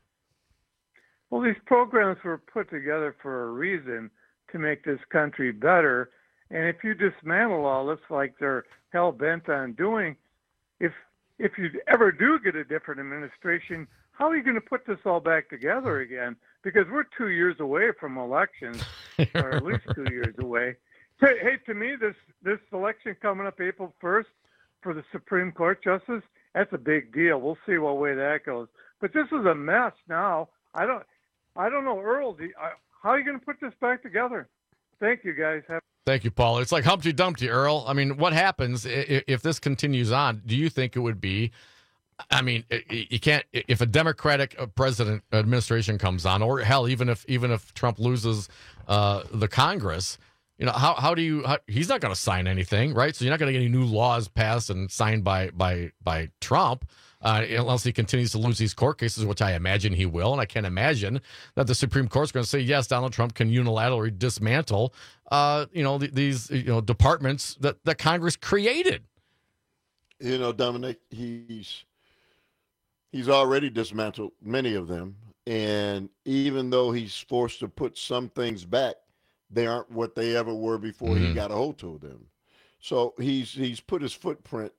Well, these programs were put together for a reason, to make this country better. And if you dismantle all this like they're hell-bent on doing, if If you ever do get a different administration, how are you going to put this all back together again? Because we're two years away from elections, or at least two years away. Hey, hey, to me, this this election coming up April first for the Supreme Court justice, that's a big deal. We'll see what way that goes. But this is a mess now. I don't, I don't know, Earl. Do you, uh, how are you going to put this back together? Thank you, guys. Have- Thank you, Paul. It's like Humpty Dumpty, Earl. I mean, what happens if, if this continues on? Do you think it would be, I mean, you can't, if a Democratic president administration comes on, or hell, even if even if Trump loses uh, the Congress, you know, how how do you, how, he's not going to sign anything, right? So you're not going to get any new laws passed and signed by by by Trump. Uh, unless he continues to lose these court cases, which I imagine he will. And I can't imagine that the Supreme Court's going to say, yes, Donald Trump can unilaterally dismantle, uh, you know, th- these you know departments that, that Congress created. You know, Dominic, he's he's already dismantled many of them. And even though he's forced to put some things back, they aren't what they ever were before mm-hmm. he got a hold of them. So he's he's put his footprint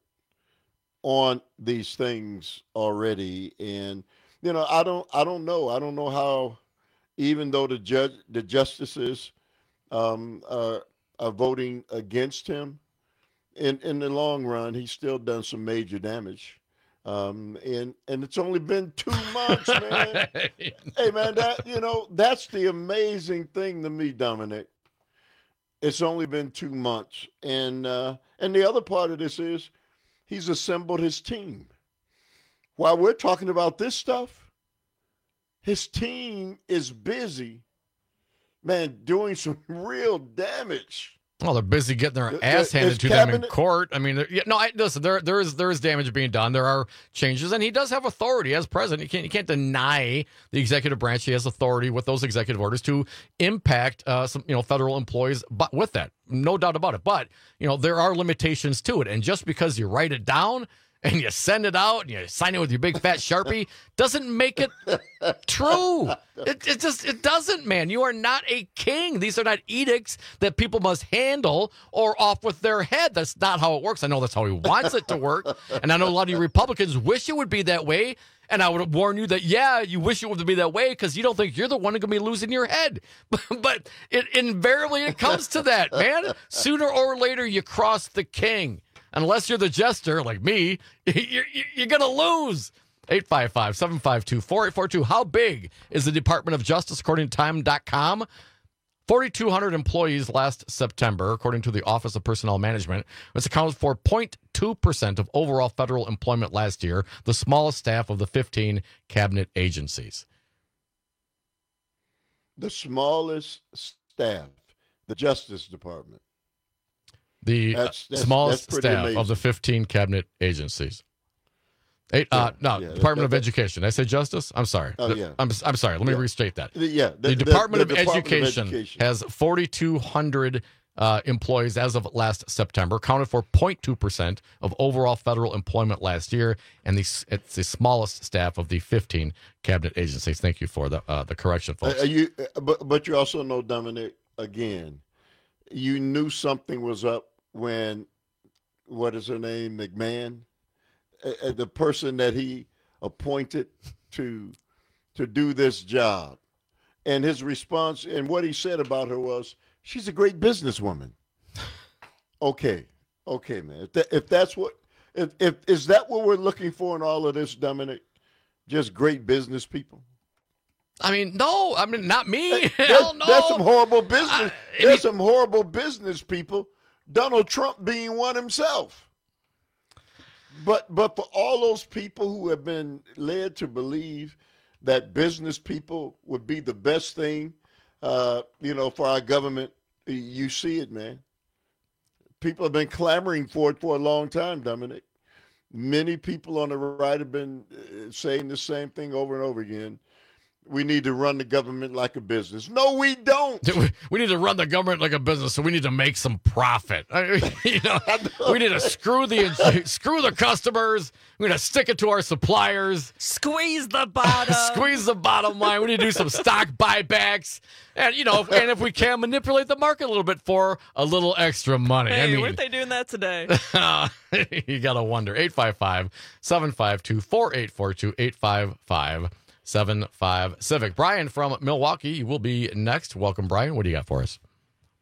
on these things already. And you know, I don't I don't know. I don't know how, even though the judge the justices um are, are voting against him, in in the long run, he's still done some major damage. Um and and it's only been two months, man. Hey man, that you know, that's the amazing thing to me, Dominic. It's only been two months. And uh and the other part of this is he's assembled his team. While we're talking about this stuff, his team is busy, man, doing some real damage. Well, they're busy getting their ass handed His to cabinet- them in court. I mean, yeah, no, I, listen, there, there is there is damage being done. There are changes, and he does have authority as president. You can't you can't deny the executive branch. He has authority with those executive orders to impact uh, some you know federal employees. But with that, no doubt about it. But you know, there are limitations to it, and just because you write it down and you send it out and you sign it with your big fat Sharpie doesn't make it true. It, it just, it doesn't, man. You are not a king. These are not edicts that people must handle or off with their head. That's not how it works. I know that's how he wants it to work. And I know a lot of you Republicans wish it would be that way. And I would warn you that, yeah, you wish it would be that way because you don't think you're the one who's going to be losing your head. But it invariably it comes to that, man. Sooner or later, you cross the king. Unless you're the jester like me, you're, you're going to lose. eight five five, seven five two, four eight four two. How big is the Department of Justice, according to time dot com? forty-two hundred employees last September, according to the Office of Personnel Management. This accounted for zero point two percent of overall federal employment last year, the smallest staff of the fifteen cabinet agencies. The smallest staff, the Justice Department. The That's- that's- smallest that's pretty staff amazing. of the fifteen cabinet agencies. Eight, uh, no, yeah, Department that- of that- Education. Did I say Justice? I'm sorry. Oh, yeah. I'm, I'm sorry. Let me Yeah. restate that. The- yeah, The, the- the- Department, the of, Department of Education Education. has forty-two hundred uh, employees as of last September, accounted for zero point two percent of overall federal employment last year, and the, it's the smallest staff of the fifteen cabinet agencies. Thank you for the uh, the correction, folks. Uh, you, uh, but but you also know, Dominic, again, you knew something was up when, what is her name, McMahon, uh, uh, the person that he appointed to to do this job, and his response and what he said about her was, she's a great businesswoman. Okay, okay, man. If, that, if that's what, if, if is that what we're looking for in all of this, Dominic? Just great business people. I mean, no, I mean, not me. That- Hell no. That's some horrible business. I- I There's mean- some horrible business people. Donald Trump being one himself. But but for all those people who have been led to believe that business people would be the best thing, uh, you know, for our government, you see it, man. People have been clamoring for it for a long time, Dominic. Many people on the right have been uh, saying the same thing over and over again. We need to run the government like a business. No, we don't. We, we need to run the government like a business, so we need to make some profit. I mean, you know, we need to screw the screw the customers. We're going to stick it to our suppliers. Squeeze the bottom. Squeeze the bottom line. We need to do some stock buybacks, and you know, and if we can, manipulate the market a little bit for a little extra money. Hey, I mean, weren't they doing that today? you gotta wonder. eight five five, seven five two, four eight four two, eight five five, seven five Civic. Brian from Milwaukee will be next. Welcome, Brian. What do you got for us?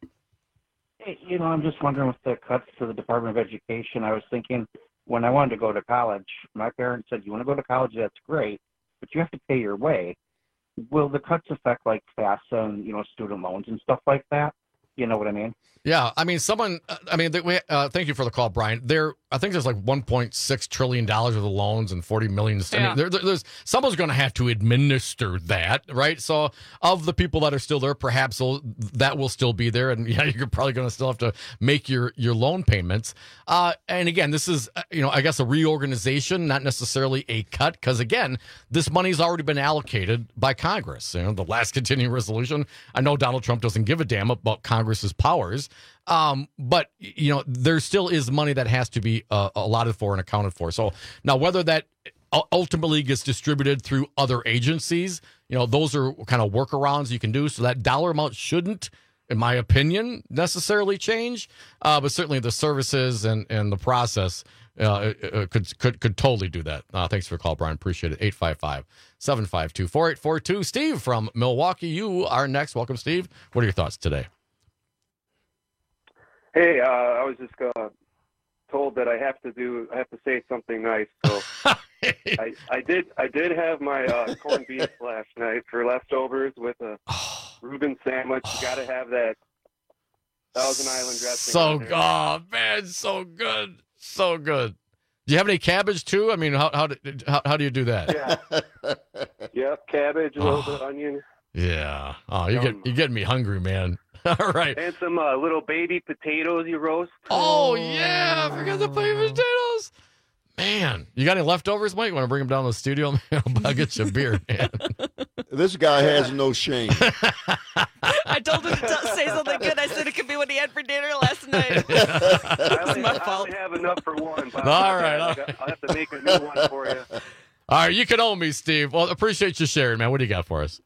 Hey, you know, I'm just wondering with the cuts to the Department of Education, I was thinking when I wanted to go to college, my parents said, you want to go to college, that's great, but you have to pay your way. Will the cuts affect like FAFSA and, you know, student loans and stuff like that? You know what I mean? Yeah, I mean, someone. I mean, we, uh, thank you for the call, Brian. There, I think there's like one point six trillion dollars of the loans and forty million. I Yeah. mean, there, there- there's someone's going to have to administer that, right? So, of the people that are still there, perhaps they'll- that will still be there, and yeah, you're probably going to still have to make your your loan payments. Uh, and again, this is uh, you know, I guess a reorganization, not necessarily a cut, because again, this money's already been allocated by Congress. You know, the last continuing resolution. I know Donald Trump doesn't give a damn about Congress's powers. Um, but you know, there still is money that has to be uh, allotted for and accounted for. So now, whether that ultimately gets distributed through other agencies, you know, those are kind of workarounds you can do. So that dollar amount shouldn't, in my opinion, necessarily change. Uh, but certainly the services and and the process uh, uh, could could could totally do that. Uh, thanks for the call, Brian. Appreciate it. eight five five, seven five two, four eight four two. Steve from Milwaukee, you are next. Welcome, Steve. What are your thoughts today? Hey, uh, I was just uh, told that I have to do, I have to say something nice. So I, I did, I did have my uh, corned beef last night for leftovers with a Reuben sandwich. You got to have that Thousand Island dressing. So, on there. oh man, so good, so good. Do you have any cabbage too? I mean, how how do, how, how do you do that? Yeah. Yep, cabbage, a little bit of onion. Yeah. Oh, you get you getting me hungry, man. All right. And some uh, little baby potatoes you roast. Oh yeah, I forgot the baby potatoes. Man, you got any leftovers, Mike? Want to bring them down to the studio? I'll get you a beer, man. This guy has no shame. I told him to say something good. I said it could be what he had for dinner last night. I only, I only have enough for one. But All right, all I'll, I'll have to make a new one for you. All right, you can owe me, Steve. Well, appreciate you sharing, man. What do you got for us?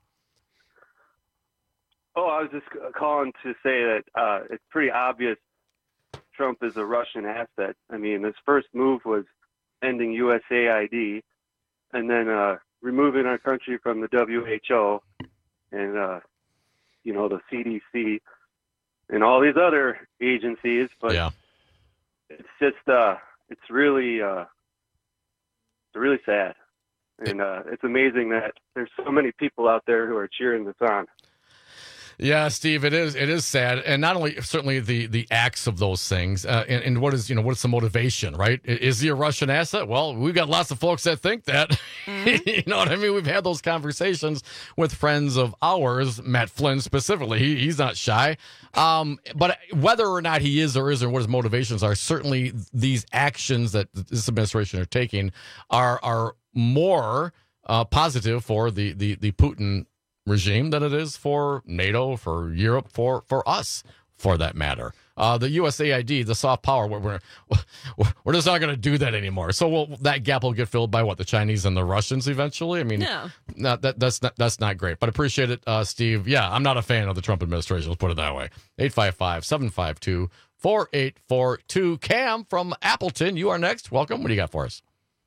Oh, I was just calling to say that uh, it's pretty obvious Trump is a Russian asset. I mean, his first move was ending U S A I D and then uh, removing our country from the W H O and, uh, you know, the C D C and all these other agencies. But yeah. it's just, uh, it's really, uh, it's really sad. And uh, it's amazing that there's so many people out there who are cheering this on. Yeah, Steve, it is it is sad, and not only certainly the the acts of those things, uh, and, and what is you know what is the motivation, right? Is he a Russian asset? Well, we've got lots of folks that think that. Mm-hmm. You know what I mean? We've had those conversations with friends of ours, Matt Flynn specifically. He, he's not shy, um, but whether or not he is or isn't, what his motivations are, certainly these actions that this administration are taking are are more uh, positive for the the the Putin regime than it is for NATO, for Europe, for for us, for that matter. Uh, the U S A I D, the soft power, we're we're, we're just not going to do that anymore. So we'll, that gap will get filled by what, the Chinese and the Russians eventually. I mean, Yeah. no, that that's not that's not great, but appreciate it, uh, Steve. Yeah, I'm not a fan of the Trump administration. Let's put it that way. eight five five, seven five two, four eight four two. Cam from Appleton, you are next. Welcome. What do you got for us?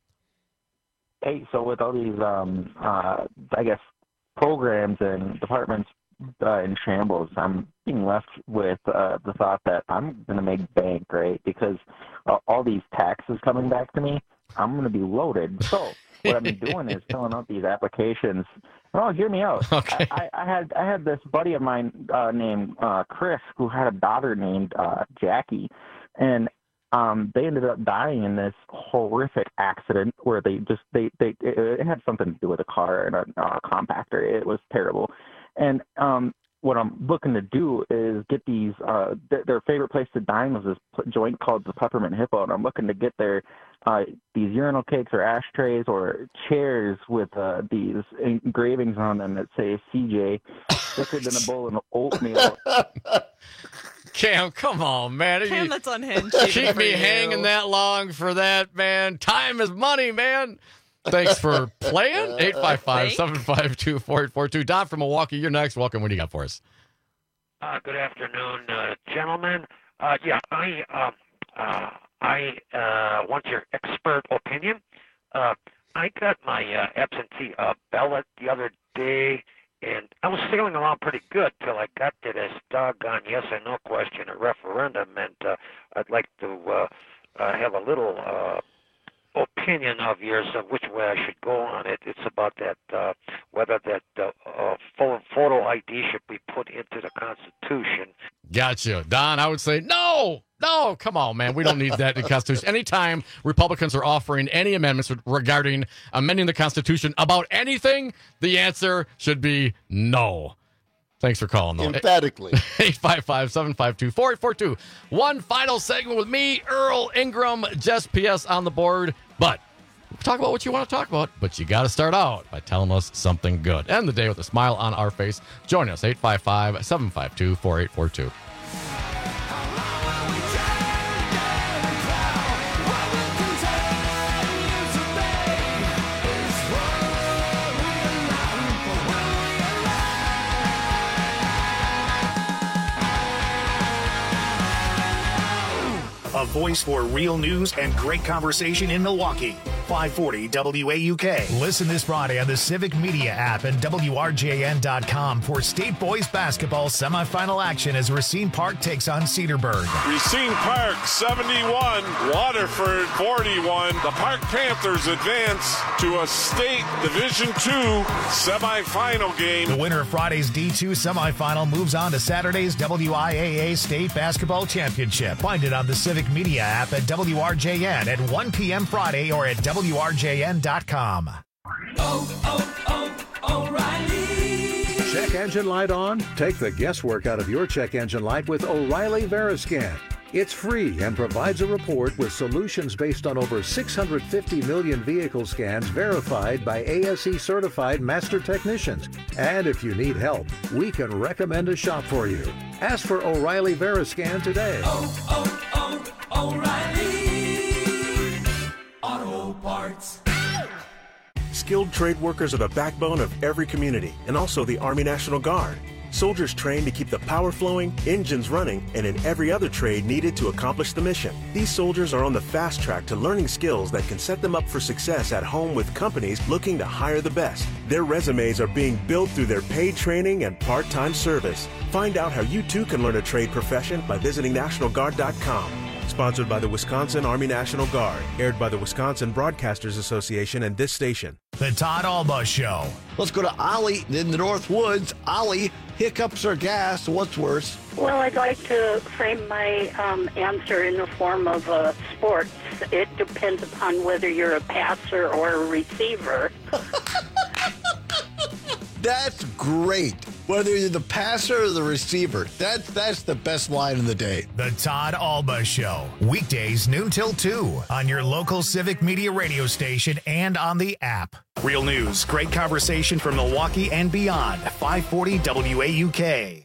Hey, so with all these, um, uh, I guess, programs and departments uh, in shambles, I'm being left with uh, the thought that I'm going to make bank, right? Because uh, all these taxes coming back to me, I'm going to be loaded. So what I've been doing is filling out these applications. Oh, hear me out. Okay. I, I, I had I had this buddy of mine uh, named uh, Chris who had a daughter named uh, Jackie, and Um, they ended up dying in this horrific accident where they just they they it, it had something to do with a car and a uh, compactor. It was terrible, and um, what I'm looking to do is get these. Uh, th- their favorite place to dine was this p- joint called the Peppermint Hippo, and I'm looking to get their uh, these urinal cakes or ashtrays or chairs with uh, these engravings on them that say C J, thicker than a bowl of oatmeal. Cam, come on, man. Cam, You- that's unhinged. Keep even me for hanging you. that long for that, man. Time is money, man. Thanks for playing. eight five five, seven five two, four eight four two. Don from Milwaukee, you're next. Welcome. What do you got for us? Uh, good afternoon, uh, gentlemen. Uh, yeah, I uh, uh, I uh, want your expert opinion. Uh, I got my uh, absentee uh, ballot the other day, and I was sailing along pretty good till I got to this doggone yes or no question, a referendum, and uh, I'd like to uh, uh, have a little uh, opinion of yours of which way I should go on it. It's about that uh, whether that uh, uh, pho- photo I D should be put into the Constitution. Gotcha. Don, I would say no. No, come on, man. We don't need that in the Constitution. Anytime Republicans are offering any amendments regarding amending the Constitution about anything, the answer should be no. Thanks for calling, though. Emphatically. eight five five, seven five two, four eight four two. One final segment with me, Earl Ingram, Jess P S on the board. But talk about what you want to talk about, but you got to start out by telling us something good. End the day with a smile on our face. Join us, eight five five, seven five two, four eight four two. A voice for real news and great conversation in Milwaukee. five forty W A U K. Listen this Friday on the Civic Media app and W R J N dot com for State Boys Basketball semifinal action as Racine Park takes on Cedarburg. Racine Park seventy-one, Waterford forty-one. The Park Panthers advance to a state Division two semifinal game. The winner of Friday's D two semifinal moves on to Saturday's W I A A State Basketball Championship. Find it on the Civic Media app at W R J N at one p.m. Friday or at W R J N dot com. Oh, oh, oh, O'Reilly. Check engine light on? Take the guesswork out of your check engine light with O'Reilly Veriscan. It's free and provides a report with solutions based on over six hundred fifty million vehicle scans verified by A S E certified master technicians. And if you need help, we can recommend a shop for you. Ask for O'Reilly Veriscan today. Oh, oh, oh, O'Reilly Auto Parts. Skilled trade workers are the backbone of every community and also the Army National Guard. Soldiers trained to keep the power flowing, engines running, and in every other trade needed to accomplish the mission. These soldiers are on the fast track to learning skills that can set them up for success at home with companies looking to hire the best. Their resumes are being built through their paid training and part-time service. Find out how you too can learn a trade profession by visiting National Guard dot com. Sponsored by the Wisconsin Army National Guard. Aired by the Wisconsin Broadcasters Association and this station. The Todd Alba Show. Let's go to Ollie in the North Woods. Ollie, hiccups or gas? What's worse? Well, I'd like to frame my um, answer in the form of uh, sports. It depends upon whether you're a passer or a receiver. That's great. Whether you're the passer or the receiver, that's that's the best line of the day. The Todd Alba Show. Weekdays noon till two on your local Civic Media radio station and on the app. Real news, great conversation from Milwaukee and beyond. five forty W A U K.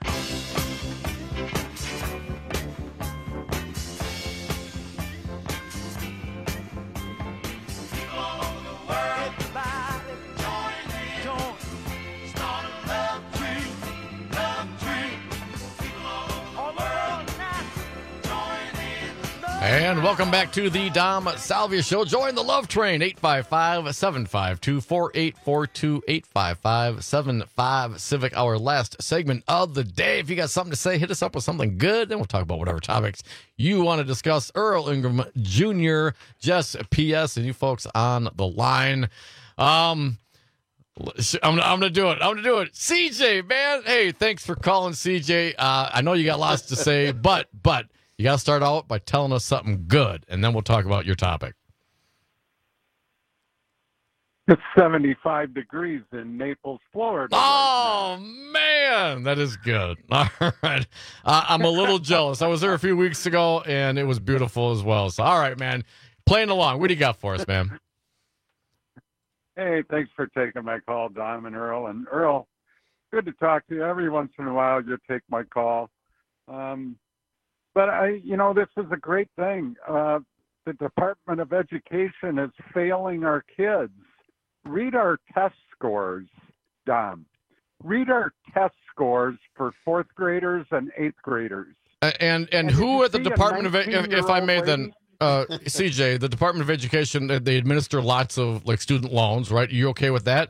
And welcome back to the Dom Salvia Show. Join the Love Train, eight five five, seven five two, four eight four two, eight five five, seven five Civic, our last segment of the day. If you got something to say, hit us up with something good, then we'll talk about whatever topics you want to discuss. Earl Ingram Junior, Jess P S, and you folks on the line. Um, I'm, I'm going to do it. I'm going to do it. C J, man. Hey, thanks for calling, C J. Uh, I know you got lots to say, but, but, you got to start out by telling us something good, and then we'll talk about your topic. It's seventy-five degrees in Naples, Florida. Oh, right man, that is good. All right. Uh, I'm a little jealous. I was there a few weeks ago, and it was beautiful as well. So, all right, man. Playing along. What do you got for us, man? Hey, thanks for taking my call, Dom and Earl. And Earl, good to talk to you. Every once in a while, you take my call. Um, But, I, you know, this is a great thing. Uh, the Department of Education is failing our kids. Read our test scores, Dom. Read our test scores for fourth graders and eighth graders. Uh, and, and and who at the Department of, if, if I may then, uh, C J, the Department of Education, they administer lots of like student loans, right? Are you okay with that?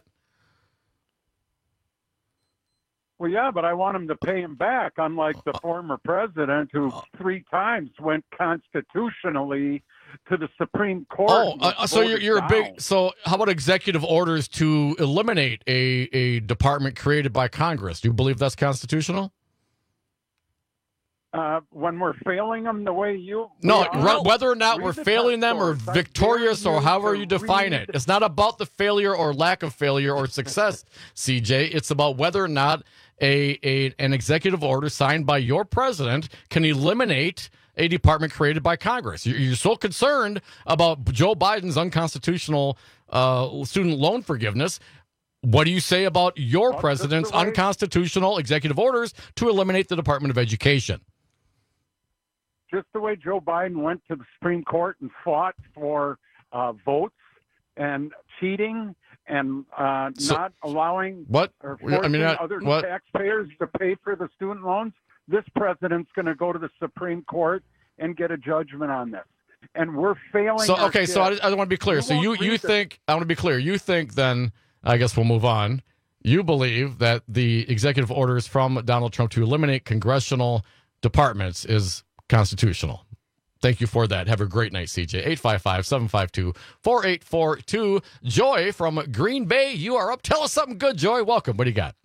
Well, yeah, but I want him to pay him back, unlike the former president who three times went constitutionally to the Supreme Court. Oh, uh, so you're, you're a big. So how about executive orders to eliminate a, a department created by Congress? Do you believe that's constitutional? Uh, when we're failing them the way you No, we are, r- whether or not read we're the failing test them or scores. I victorious dare or you however to you define read- it. It's not about the failure or lack of failure or success, C J. It's about whether or not a, a an executive order signed by your president can eliminate a department created by Congress. You're, you're so concerned about Joe Biden's unconstitutional uh, student loan forgiveness. What do you say about your Well, president's just the way- unconstitutional executive orders to eliminate the Department of Education? Just the way Joe Biden went to the Supreme Court and fought for uh, votes and cheating and uh, So- not allowing What? or I forcing mean, I- other what? taxpayers to pay for the student loans, this president's going to go to the Supreme Court and get a judgment on this. And we're failing. So our okay, so I, kids. I want to be clear. You So you won't you read this. think I want to be clear. You think then I guess we'll move on. You believe that the executive orders from Donald Trump to eliminate congressional departments is constitutional. Thank you for that. Have a great night, C J. eight five five, seven five two, four eight four two. Joy from Green Bay, you are up. Tell us something good, Joy. Welcome. What do you got?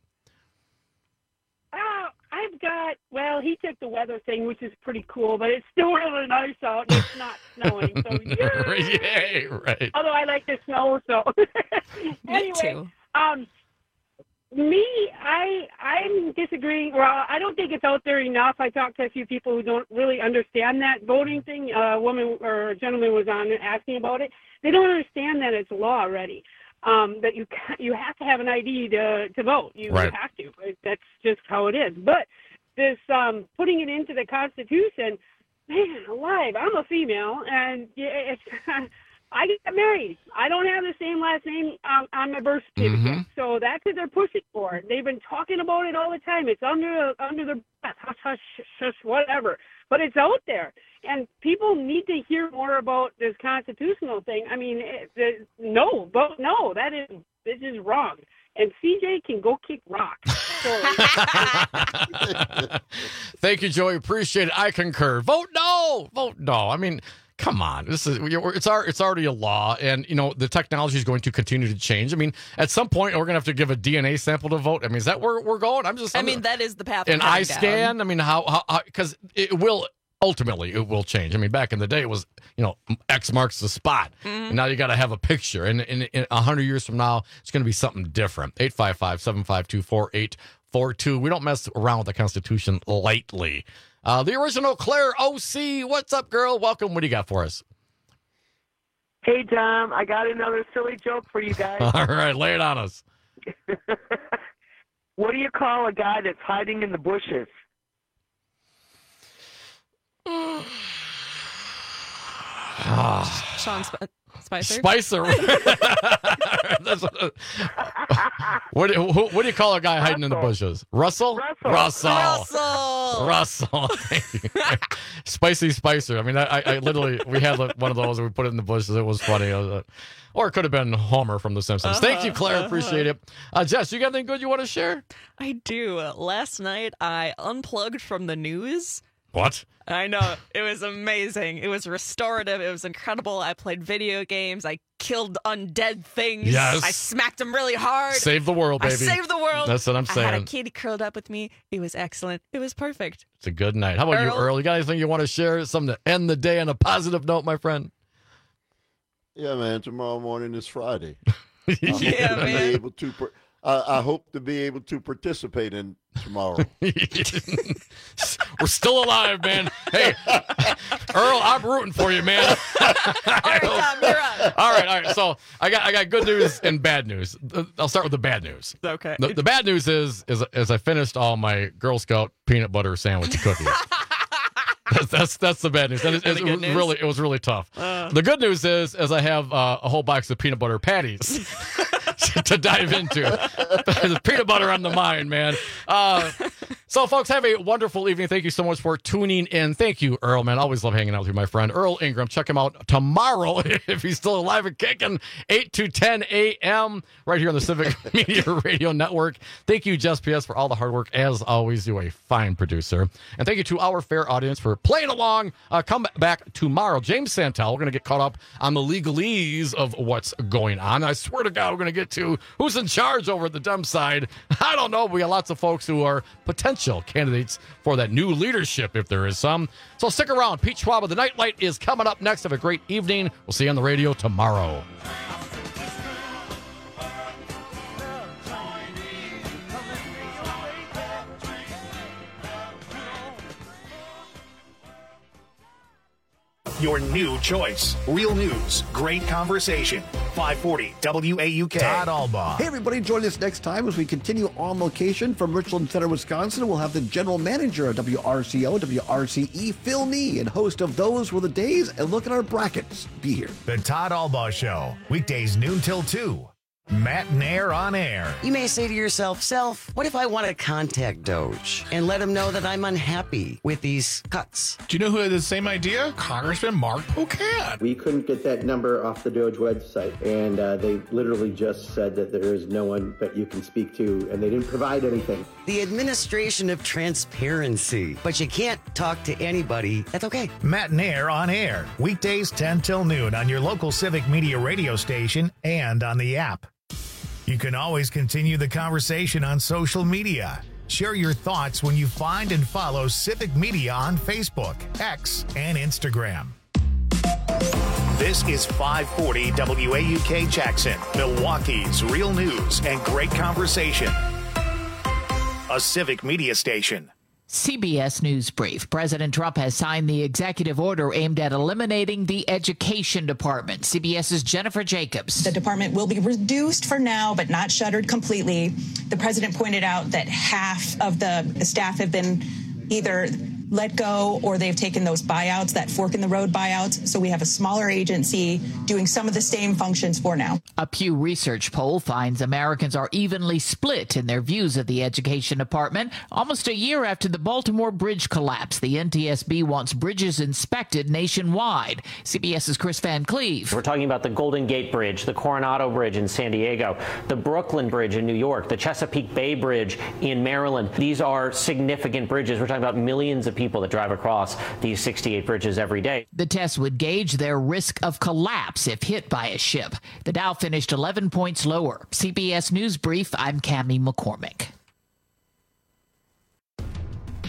Uh, I've got, well, he took the weather thing, which is pretty cool, but it's still really nice out. And it's not snowing, so yay! Yay, right. Although I like the snow, so. Anyway, too. um, me, I, I'm disagreeing. Well, I don't think it's out there enough. I talked to a few people who don't really understand that voting thing. A woman or a gentleman was on asking about it. They don't understand that it's law already. Um, that you ca- you have to have an I D to to vote. You, Right. you have to. That's just how it is. But this um, putting it into the Constitution, man, alive. I'm a female, and yeah, it's, I get married. I don't have the same last name um, on my birth certificate, Mhm. so that's what they're pushing for. They've been talking about it all the time. It's under under the breath, hush, hush, hush, hush, whatever. But it's out there, and people need to hear more about this constitutional thing. I mean, it, the, no, vote no. That is this is wrong. And C J can go kick rocks. Thank you, Joey. Appreciate it. I concur. Vote no. Vote no. I mean, come on. This is it's our it's already a law, and you know the technology is going to continue to change. I mean, at some point we're going to have to give a D N A sample to vote. I mean, is that where we're going? I'm just. I I'm mean, that is the path. we're an heading eye scan. down. I mean, how how because it will ultimately it will change. I mean, back in the day it was you know X marks the spot, Mhm. and now you got to have a picture. And in a hundred years from now, it's going to be something different. Eight five five seven five two four eight four two. We don't mess around with the Constitution lightly. Uh, the original Claire O C. What's up, girl? Welcome. What do you got for us? Hey, Tom, I got another silly joke for you guys. All right, lay it on us. What do you call a guy that's hiding in the bushes? Ah. Sean Sp- Spicer. Spicer. That's what, what, do- who, what do you call a guy hiding in the bushes? Russell? Russell. Russell. Russell. Russell. Thank you. Spicy Spicer. I mean, I, I literally, we had like one of those and we put it in the bushes. It was funny. It was, uh, or it could have been Homer from The Simpsons. Uh-huh, Thank you, Claire. uh-huh. Appreciate it. Uh, Jess, you got anything good you want to share? I do. Last night, I unplugged from the news. What? I know. It was amazing. It was restorative. It was incredible. I played video games. I killed undead things. Yes. I smacked them really hard. Save the world, baby. I saved the world. That's what I'm I had a saying. kitty curled up with me. It was excellent. It was perfect. It's a good night. How about you, Earl? Earl? You got anything you want to share? Something to end the day on a positive note, my friend? Yeah, man. Tomorrow morning is Friday. Yeah, I hope to be man. able to. par- I, I hope to be able to participate in tomorrow. We're still alive, man. Hey, Earl, I'm rooting for you, man. all right, Tom, you're up. All right, all right. So I got I got good news and bad news. Uh, I'll start with the bad news. Okay. The, the bad news is is as I finished all my Girl Scout peanut butter sandwich cookies. That's, that's that's the bad news. And it, And it, the good was news? really it was really tough. Uh. The good news is as I have uh, a whole box of peanut butter patties to dive into. There's peanut butter on the mind, man. Uh, so, folks, have a wonderful evening. Thank you so much for tuning in. Thank you, Earl, man. Always love hanging out with you, my friend. Earl Ingram. Check him out tomorrow if he's still alive and kicking, eight to ten a.m. right here on the Civic Media Radio Network. Thank you, Jess P S, for all the hard work. As always, you're a fine producer. And thank you to our fair audience for playing along. Uh, come back tomorrow. James Santel, we're going to get caught up on the legalese of what's going on. I swear to God, we're going to get to who's in charge over at the dumb side. I don't know. We got lots of folks who are potentially potential candidates for that new leadership, if there is some. So stick around. Pete Schwab of the Nightlight is coming up next. Have a great evening. We'll see you on the radio tomorrow. Your new choice. Real news, great conversation. five forty W A U K. Todd Albaugh. Hey, everybody, join us next time as we continue on location from Richland Center, Wisconsin. We'll have the general manager of W R C O, W R C E, Phil Nee, and host of Those Were the Days, and look at our brackets. Be here. The Todd Albaugh Show. Weekdays noon till two. Matt Nair on air. You may say to yourself, Self, what if I want to contact Doge and let him know that I'm unhappy with these cuts? Do you know who had the same idea? Congressman Mark Pocan. We couldn't get that number off the Doge website, and uh, they literally just said that there is no one that you can speak to, and they didn't provide anything. The administration of transparency. But you can't talk to anybody. That's okay. Matt Nair on air. Weekdays ten till noon on your local Civic Media radio station and on the app. You can always continue the conversation on social media. Share your thoughts when you find and follow Civic Media on Facebook, X, and Instagram. This is five forty W A U K Jackson, Milwaukee's real news and great conversation. A Civic Media station. C B S News Brief. President Trump has signed the executive order aimed at eliminating the Education Department. CBS's Jennifer Jacobs. The department will be reduced for now, but not shuttered completely. The president pointed out that half of the staff have been either let go or they've taken those buyouts, that fork in the road buyouts. So we have a smaller agency doing some of the same functions for now. A Pew Research poll finds Americans are evenly split in their views of the Education Department. Almost a year after the Baltimore Bridge collapse, the N T S B wants bridges inspected nationwide. CBS's Chris Van Cleve. We're talking about the Golden Gate Bridge, the Coronado Bridge in San Diego, the Brooklyn Bridge in New York, the Chesapeake Bay Bridge in Maryland. These are significant bridges. We're talking about millions of people that drive across these sixty-eight bridges every day. The test would gauge their risk of collapse if hit by a ship. The Dow finished eleven points lower. C B S News Brief, I'm Cammie McCormick.